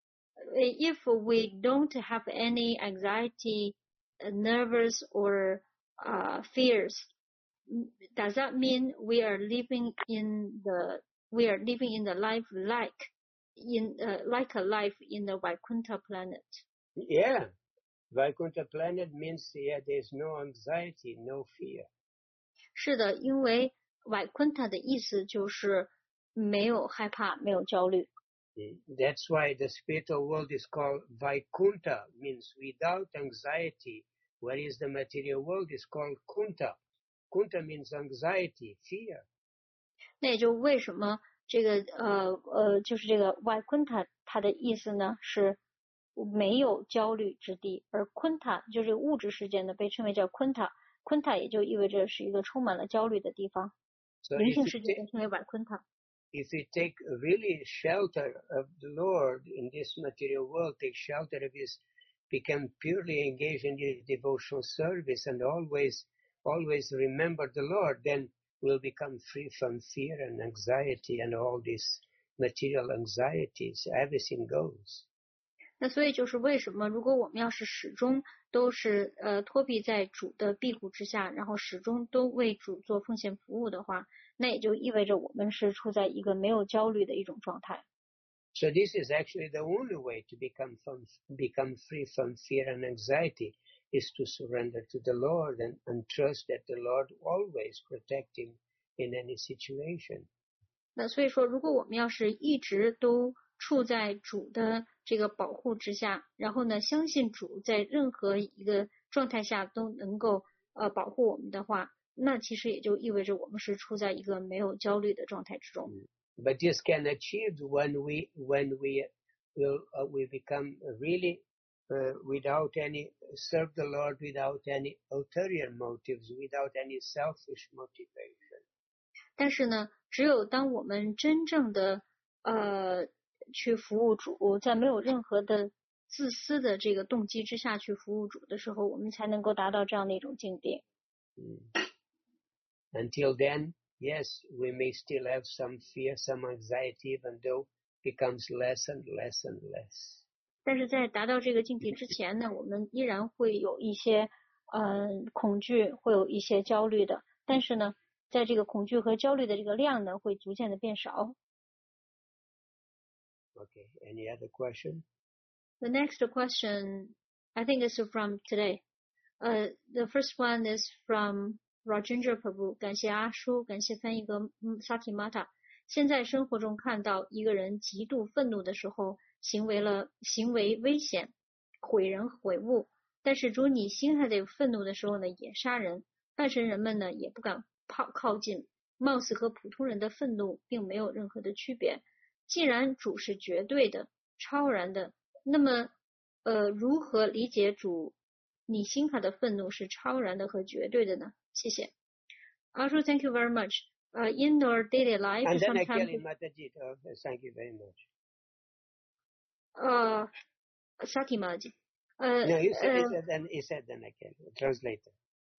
If we don't have any anxiety, nervous, or uh, fears, does that mean we are living in the we are living in the life like in uh, like a life in the Vaikuntha planet? Yeah, Vaikuntha planet means yeah, there's no anxiety, no fear. 是的，因为 Vaikuntha 的意思就是没有害怕，没有焦虑。 That's why the spiritual world is called Vaikuntha, means without anxiety, whereas the material world is called Kunta. Kunta means anxiety, fear. 那也就为什么这个呃呃，就是这个 Vaikuntha 它的意思呢是没有焦虑之地，而 Kunta 就是物质世界呢被称为叫 Kunta。Kunta 也就意味着是一个充满了焦虑的地方。灵性世界被称为 Vaikuntha。 If we take really shelter of the Lord in this material world, take shelter of His, become purely engaged in His devotional service, and always, always remember the Lord, then we'll become free from fear and anxiety and all these material anxieties. Everything goes. 那所以就是为什么，如果我们要是始终都是呃托庇在主的庇护之下，然后始终都为主做奉献服务的话， 那也就意味着我们是处在一个没有焦虑的一种状态。 So this is actually the only way to become from, become free from fear and anxiety is to surrender to the Lord and, and trust that the Lord always protect him in any situation. 那所以说，如果我们要是一直都处在主的这个保护之下，然后呢，相信主在任何一个状态下都能够呃保护我们的话，那其实也就意味着我们是处在一个没有焦虑的状态之中。 But this can achieve when we when we will uh, we become really uh, without any serve the Lord without any ulterior motives, without any selfish motivation. 但是呢，只有当我们真正的呃去服务主，在没有任何的自私的这个动机之下去服务主的时候，我们才能够达到这样的一种境地。 Mm. Until then, yes, we may still have some fear, some anxiety, even though it becomes less and less and less. 但是在达到这个境地之前呢，我们依然会有一些呃恐惧，会有一些焦虑的。但是呢，在这个恐惧和焦虑的这个量呢，会逐渐的变少。 Okay, any other question? The next question, I think, is from today. Uh, the first one is from Rajendra Prabhu. 感谢阿叔，感谢翻译哥萨提玛塔。现在生活中看到一个人极度愤怒的时候，行为了行为危险，毁人毁物。但是主你心还得愤怒的时候呢，也杀人。半神人们呢，也不敢靠靠近，貌似和普通人的愤怒并没有任何的区别。既然主是绝对的、超然的，那么呃，如何理解主你心海的愤怒是超然的和绝对的呢？谢谢。Also, thank you very much. Uh, in our daily life, and then sometimes. Kelly Mataji, uh, thank you very much. Uh, Satimaji. Uh, no, you said, uh, you said then, you said then again. Translator.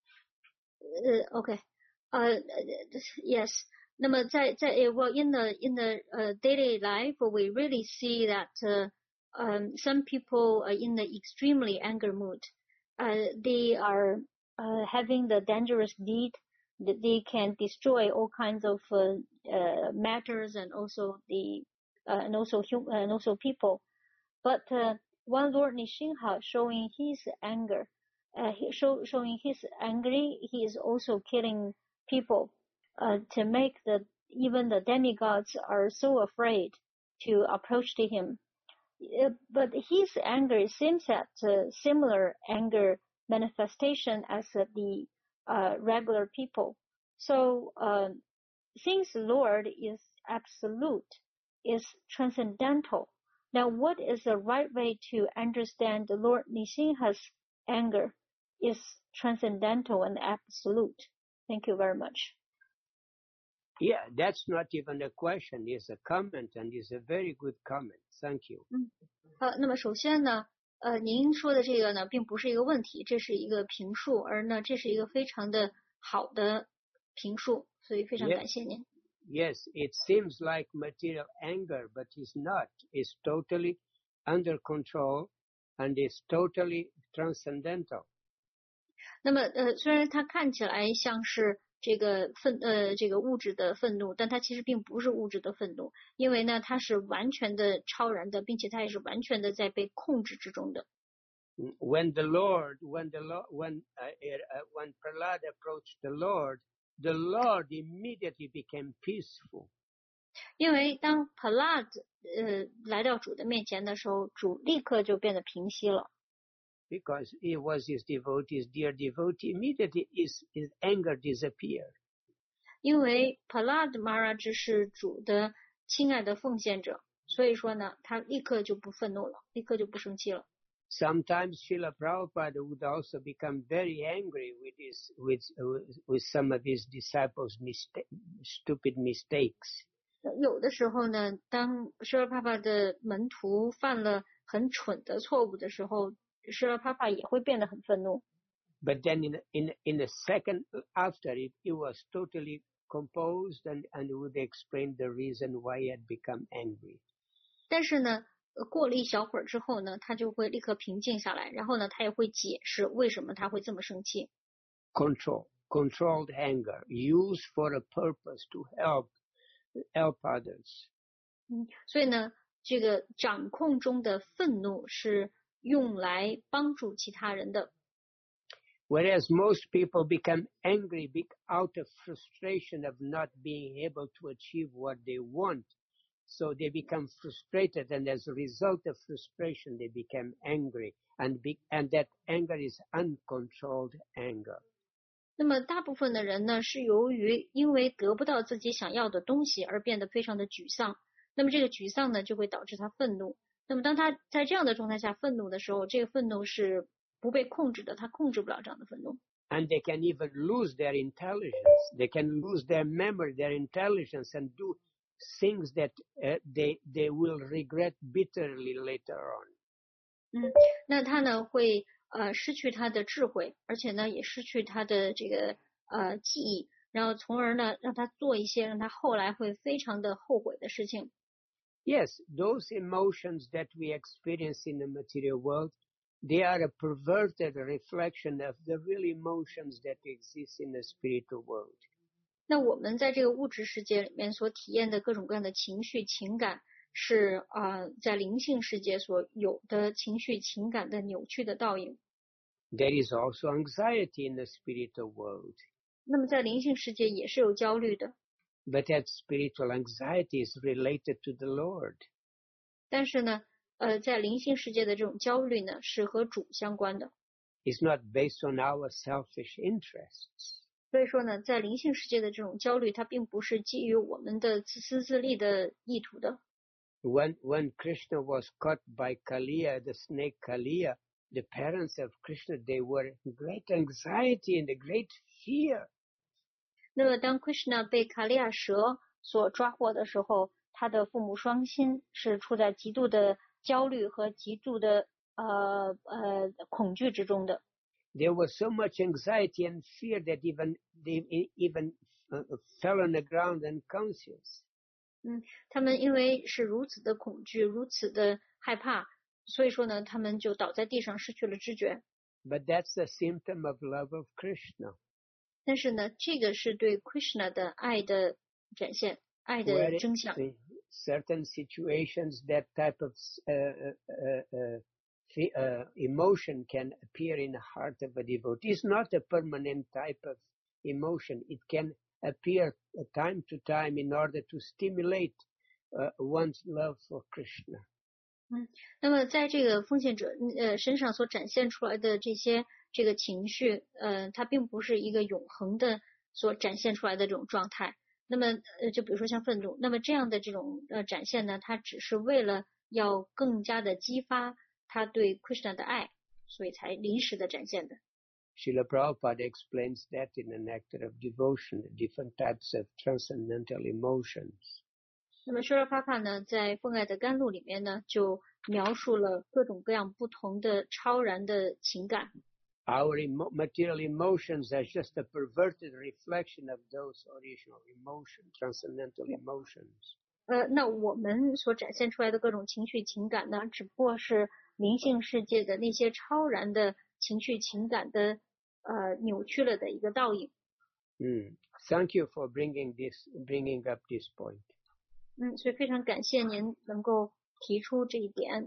Uh, okay. Uh, yes. 那么在在 well in the in the uh, daily life, we really see that uh, um, some people are in the extremely anger mood. Uh, they are uh, having the dangerous deed that they can destroy all kinds of uh, uh, matters and also the uh, and also hum- and also people. But uh, one Lord Nishinha showing his anger, uh, he show, showing his angry, he is also killing people uh, to make the even the demigods are so afraid to approach to him. Uh, but his anger seems at uh, similar anger manifestation as uh, the uh, regular people. So uh, since the Lord is absolute, is transcendental, now what is the right way to understand the Lord Nishinha's anger is transcendental and absolute? Thank you very much. Yeah, that's not even a question. It's a comment, and it's a very good comment. Thank you. 嗯，呃，那么首先呢，呃，您说的这个呢，并不是一个问题，这是一个评述，而呢，这是一个非常的好的评述，所以非常感谢您。 Yes, it seems like material anger, but it's not. It's totally under control, and it's totally transcendental. 那么，呃，虽然它看起来像是这个愤呃这个物质的愤怒，但它其实并不是物质的愤怒，因为呢它是完全的超然的，并且它也是完全的在被控制之中的。 When the Lord, when the Lord, when uh, uh, when Prahlad approached the Lord, the Lord immediately became peaceful. 因为当 Prahlad 呃来到主的面前的时候，主立刻就变得平息了。 Because he was his devotee, his dear devotee, immediately his, his anger disappeared. 因为 Prahlad Maharaj 是主的亲爱的奉献者，所以说呢，他立刻就不愤怒了，立刻就不生气了。 Sometimes Srila Prabhupada would also become very angry with his, with, uh, with some of his disciples' mistake, stupid mistakes. 有的时候呢，当 Srila Prabhupada 的门徒犯了很蠢的错误的时候，Srila Prabhupada 也会变得很愤怒。 But then in in in a second after it, he was totally composed and and would explain the reason why he had become angry. 但是呢，过了一小会儿之后呢，他就会立刻平静下来，然后呢，他也会解释为什么他会这么生气。 Control, controlled anger, used for a purpose to help help others. 嗯，所以呢，这个掌控中的愤怒是用来帮助其他人的。 Whereas most people become angry out of frustration of not being able to achieve what they want. So they become frustrated, and as a result of frustration, they become angry, and be, and that anger is uncontrolled anger. 那么大部分的人呢，是由于因为得不到自己想要的东西而变得非常的沮丧。那么这个沮丧呢，就会导致他愤怒。那么当他在这样的状态下愤怒的时候，这个愤怒是不被控制的，他控制不了这样的愤怒。 And they can even lose their intelligence. They can lose their memory, their intelligence, and do things that uh, they they will regret bitterly later on. 嗯，那他呢会呃失去他的智慧，而且呢也失去他的这个呃记忆，然后从而呢让他做一些让他后来会非常的后悔的事情。 Yes, those emotions that we experience in the material world, they are a perverted reflection of the real emotions that exist in the spiritual world. 那我们在这个物质世界里面所体验的各种各样的情绪情感，是呃在灵性世界所有的情绪情感的扭曲的倒影。 There is also anxiety in the spiritual world. 那么在灵性世界也是有焦虑的。 But that spiritual anxiety is related to the Lord. 但是呢，呃，在灵性世界的这种焦虑呢，是和主相关的。 It's not based on our selfish interests. 所以说呢，在灵性世界的这种焦虑，它并不是基于我们的自私自利的意图的。 When when Krishna was caught by Kaliya, the snake Kaliya, the parents of Krishna, they were in great anxiety and a great fear. 那么当 Krishna 被卡利亚蛇所抓获的时候，他的父母双亲是处在极度的焦虑和极度的呃呃恐惧之中的。 There was so much anxiety and fear that even they even uh, fell on the ground unconscious. 嗯，他们因为是如此的恐惧，如此的害怕，所以说呢，他们就倒在地上失去了知觉。 But that's a symptom of love of Krishna. 但是呢，这个是对 Krishna 的爱的展现，爱的真相。 In certain situations, that type of uh, uh, uh, uh, emotion can appear in the heart of a devotee. It's not a permanent type of emotion. It can appear time to time in order to stimulate uh, one's love for Krishna. 嗯，那么在这个奉献者呃身上所展现出来的这些这个情绪，呃，它并不是一个永恒的所展现出来的这种状态。那么呃，就比如说像愤怒，那么这样的这种呃展现呢，它只是为了要更加的激发他对 Krishna 的爱，所以才临时的展现的。 Srila Prabhupada explains that in the Nectar of Devotion, the different types of transcendental emotions. 那么 Srila Prabhupada 呢，在奉爱的甘露里面呢，就描述了各种各样不同的超然的情感。 Our emo material emotions are just a perverted reflection of those original emotions, transcendental emotions. 呃，那我们所展现出来的各种情绪情感呢，只不过是灵性世界的那些超然的情绪情感的呃扭曲了的一个倒影。 Mm. Thank you for bringing this, bringing up this point. 嗯，所以非常感谢您能够提出这一点。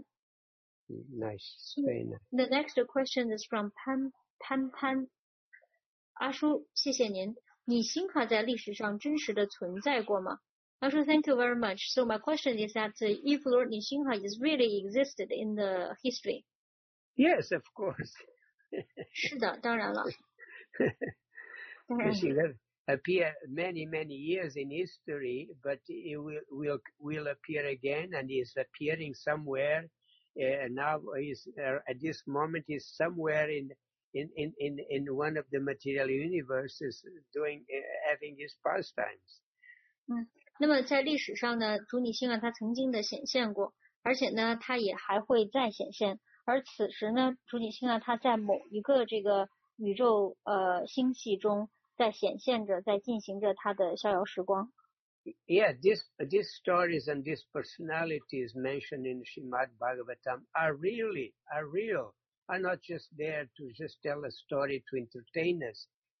Mm, nice, very nice. The next question is from Pan Pan Pan。阿叔，谢谢您。你心卡在历史上真实的存在过吗？阿叔 ，Thank you very much. So my question is that if Lord Nishinha is really existed in the history. Yes, of course. 是的，当然了。当然。 Nishinha appear many many years in history, but it will will will appear again, and is appearing somewhere. Uh, now is uh, at this moment is somewhere in in in in in one of the material universes doing uh, having his pastimes. 嗯，那么在历史上呢，主尼星啊，它曾经的显现过，而且呢，它也还会再显现。而此时呢，主尼星啊，它在某一个这个宇宙呃星系中，在显现着，在进行着它的逍遥时光。 Yeah, this these stories and these personalities mentioned in Srimad Bhagavatam are really are real. Are not just there to just tell a story to entertain us.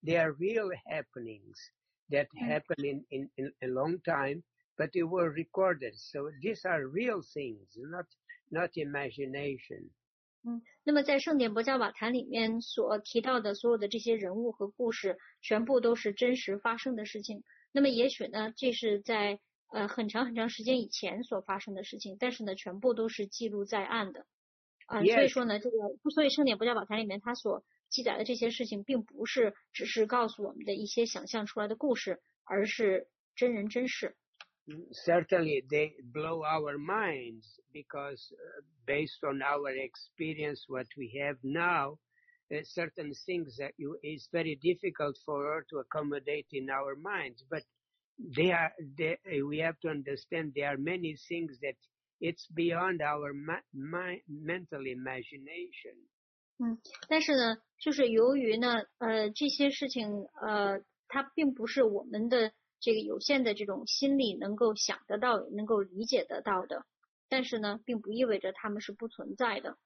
they are real happenings that happen in, in, in a long time, but they were recorded. So these are real things, not not imagination. 嗯，那么在圣典博加瓦坛里面所提到的所有的这些人物和故事，全部都是真实发生的事情。那么也许呢，这是在呃很长很长时间以前所发生的事情，但是呢，全部都是记录在案的。啊、呃， Yes. 所以说呢，这个所以圣典博加瓦坛里面它所记载的这些事情，并不是只是告诉我们的一些想象出来的故事，而是真人真事。 Certainly, they blow our minds because uh, based on our experience, what we have now, uh, certain things that you, is very difficult for her to accommodate in our minds. But they are, they, we have to understand there are many things that it's beyond our ma- my, mental imagination. 嗯，但是呢，就是由于呢，呃，这些事情，呃，它并不是我们的这个有限的这种心理能够想得到、能够理解得到的，但是呢，并不意味着它们是不存在的。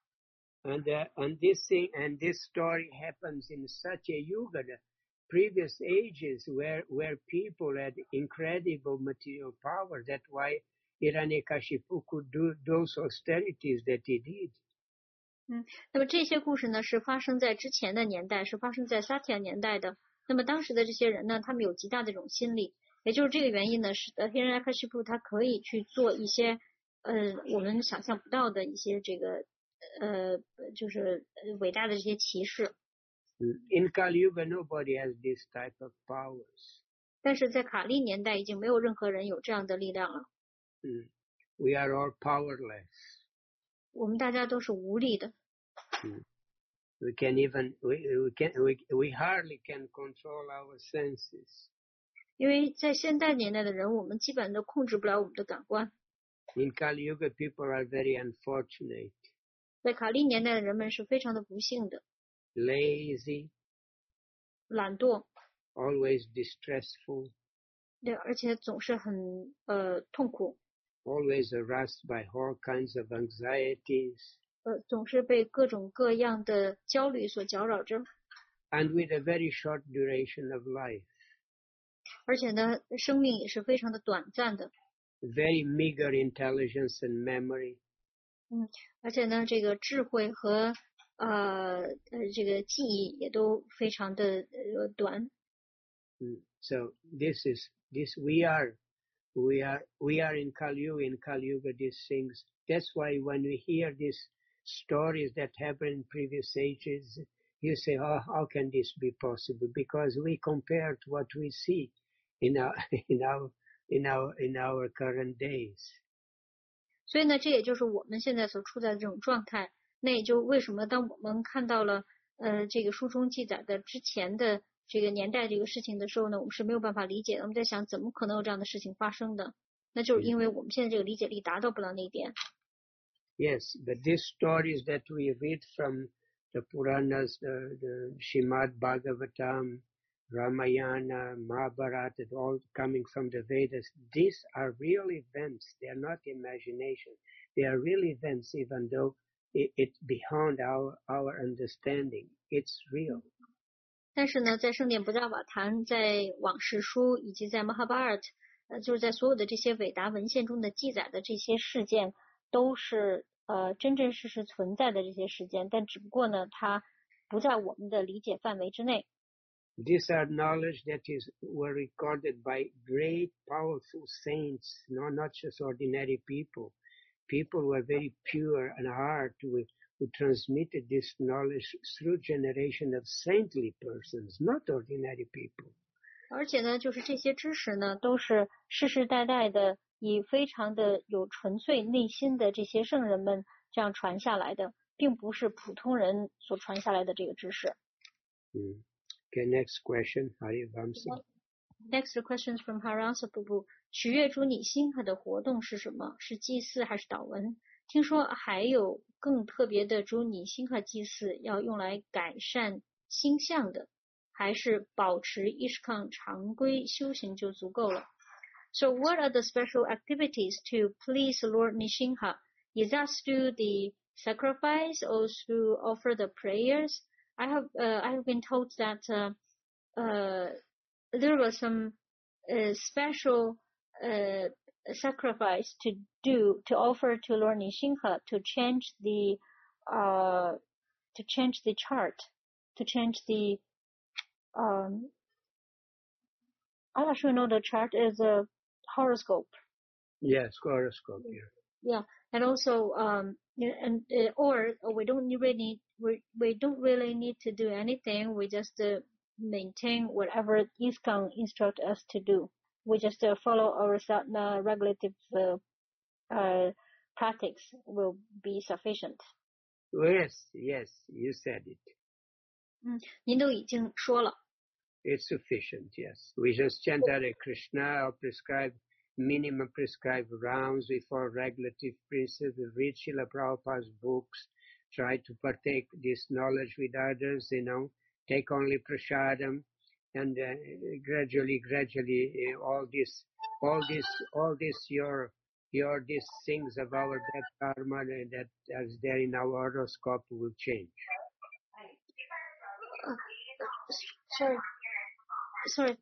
And uh, and this thing and this story happens in such a yuga, the previous ages, where where people had incredible material power. That's why Hiranyakashipu could do those austerities that he did. 嗯，那么这些故事呢，是发生在之前的年代，是发生在萨提亚年代的。那么当时的这些人呢，他们有极大的这种心理，也就是这个原因呢，使得 Hiranyakashipu 他可以去做一些呃我们想象不到的一些这个呃就是伟大的这些骑士。 In Kali Yuga, nobody has this type of powers. 但是在卡利年代，已经没有任何人有这样的力量了。 Mm. We are all powerless. 我们大家都是无力的。 Mm. We can even we we can we we hardly can control our senses. 因为在现代年代的人，我们基本都控制不了我们的感官。 In Kali Yuga, people are very unfortunate. 在卡利年代的人们是非常的不幸的。 Lazy. 懒惰。 Always distressful. 对，而且总是很呃痛苦。 Always harassed by all kinds of anxieties. 呃，总是被各种各样的焦虑所搅扰着。 And with a very short duration of life. 而且呢，生命也是非常的短暂的。 Very meager intelligence and memory. 嗯，而且呢，这个智慧和呃呃这个记忆也都非常的呃短。 Mm. So this is this we are we are we are in Kali Yuga, in Kali Yuga these things. That's why when we hear these stories that happened in previous ages, you say, oh, how can this be possible? Because we compare to what we see in our in our in our in our current days. 所以呢，这也就是我们现在所处在的这种状态。那也就为什么当我们看到了呃这个书中记载的之前的这个年代这个事情的时候呢，我们是没有办法理解的。我们在想，怎么可能有这样的事情发生的？那就是因为我们现在这个理解力达到不了那一点。 Yes, but these stories that we read from the Puranas, the, the Srimad Bhagavatam, Ramayana, Mahabharata, all coming from the Vedas, these are real events. They are not imagination. They are real events, even though it, it's beyond our, our understanding. It's real. 但是呢，在圣典博加瓦坛、在往事书以及在 Mahabharata， 呃，就是在所有的这些伟大文献中的记载的这些事件，都是呃真真实实存在的这些事件，但只不过呢，它不在我们的理解范围之内。 These are knowledge that is were recorded by great, powerful saints, no, not just ordinary people. People were very pure and hard who, who transmitted this knowledge through generation of saintly persons, not ordinary people. 而且呢，就是这些知识呢，都是世世代代的，以非常的有纯粹内心的这些圣人们这样传下来的，并不是普通人所传下来的这个知识。 Mm. Okay, next question, Harivamsa. Next question is from Haramsa Prabhu. 取悦主你心河的活动是什么？是祭祀还是祷文？听说还有更特别的主你心河祭祀要用来改善星象的，还是保持伊什康常规修行就足够了？ So what are the special activities to please Lord Nishinha? Is that through the sacrifice or through offer the prayers? I have uh, I have been told that uh, uh, there was some uh, special uh, sacrifice to do to offer to Lord Nrsimha to change the uh, to change the chart, to change the um, I'm not sure. No, the chart is a horoscope. Yes, horoscope. Yeah. Yeah, and also um, and uh, or we don't really need we we don't really need to do anything. We just uh, maintain whatever ISKCON instruct us to do. We just uh, follow our sadhana regulative uh, uh, practice will be sufficient. Yes, yes, you said it. 嗯，您都已经说了。 It's sufficient, yes. We just chant Hare Krishna or prescribe minimum prescribed rounds before regulative principles, read Srila Prabhupada's books, try to partake this knowledge with others, you know, take only prasadam, and uh, gradually, gradually, uh, all this, all this, all this, your, your, these things of our bad karma that is there in our horoscope will change. Uh, sorry. Sorry.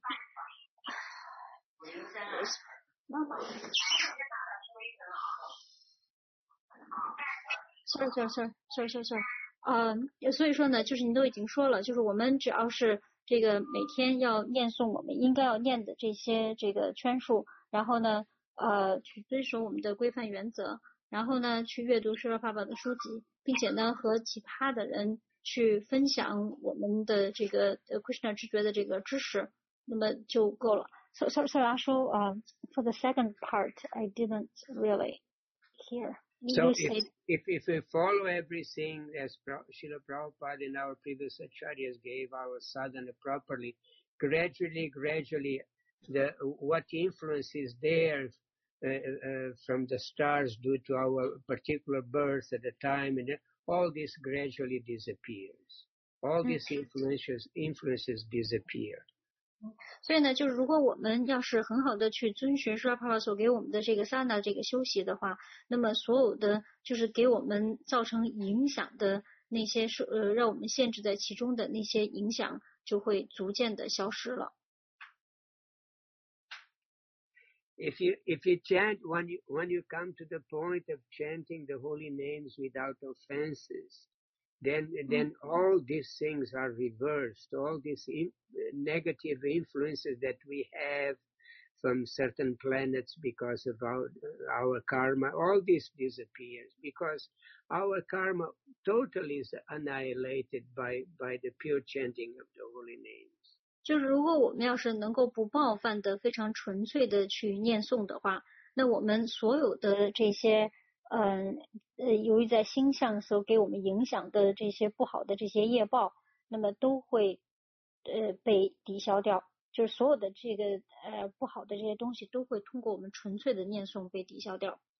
Sorry, sorry, sorry, sorry, sorry, sorry. 呃，所以说呢，就是您都已经说了，就是我们只要是这个每天要念诵我们应该要念的这些这个圈数，然后呢，呃，去遵守我们的规范原则，然后呢，去阅读舍罗爸爸的书籍，并且呢，和其他的人去分享我们的这个呃 Krishna 知觉的这个知识，那么就够了。So, so, so, Ashu, uh, for the second part, I didn't really hear. So if, if if we follow everything as Srila Prabhupada and our previous acharyas gave our sadhana properly, gradually, gradually, the what influence is there uh, uh, from the stars due to our particular birth at the time, and all this gradually disappears. All these influences influences disappear. 所以呢，就是如果我们要是很好的去遵循舍罗帕帕所给我们的这个萨那这个修习的话，那么所有的就是给我们造成影响的那些是呃让我们限制在其中的那些影响就会逐渐的消失了。 If you if you chant when you when you come to the point of chanting the holy names without offenses, then then all these things are reversed. All these in, negative influences that we have from certain planets because of our our karma, all this disappears because our karma totally is annihilated by by the pure chanting of the holy names. 就是如果我们要是能够不冒犯的非常纯粹的去念诵的话，那我们所有的这些嗯呃由于在星象所给我们影响的这些不好的这些业报，那么都会呃被抵消掉，就是所有的这个呃不好的这些东西都会通过我们纯粹的念诵被抵消掉。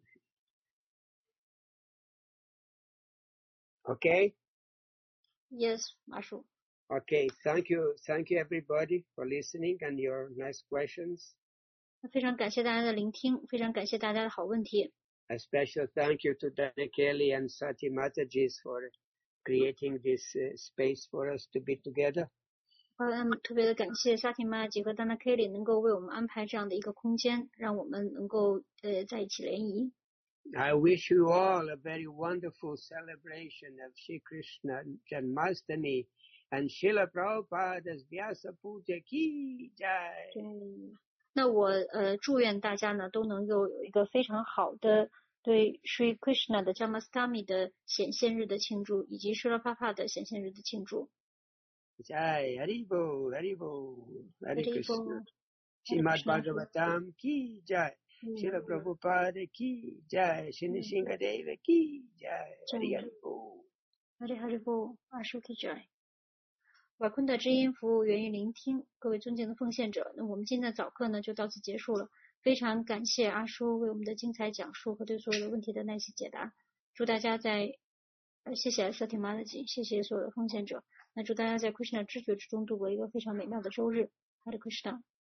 Okay? Yes, 马叔。 Okay, thank you, thank you everybody for listening and your nice questions. 非常感谢大家的聆听，非常感谢大家的好问题。 A special thank you to Dana Kelly and Sati Mataji for creating this uh, space for us to be together. 嗯，特别的感谢沙提玛吉和 Dana Kelly 能够为我们安排这样的一个空间，让我们能够呃在一起联谊。 I wish you all a very wonderful celebration of Shri Krishna Janmashtami and Srila Prabhupada's Vyasa Puja Ki Jai. 对，那我呃祝愿大家呢都能够有一个非常好的对 Shri Krishna 的 Janmashtami 的显现日的庆祝，以及 Srila Prabhupada 的显现日的庆祝。 Jai Haribo Haribo Hare Krishna Srimad Bhagavatam Ki Jai Srila Prabhupada Ki Jai Shri Nrsingadeva Ki Jai Hari Haribo Hari Haribo Ashu Ki Jai。瓦昆达知音服务源于聆听，各位尊敬的奉献者，那我们今天的早课呢就到此结束了。非常感谢阿叔为我们的精彩讲述和对所有的问题的耐心解答。祝大家在，呃，谢谢萨提玛拉吉，谢谢所有的奉献者。那祝大家在 Krishna 知觉之中度过一个非常美妙的周日。Hare Krishna。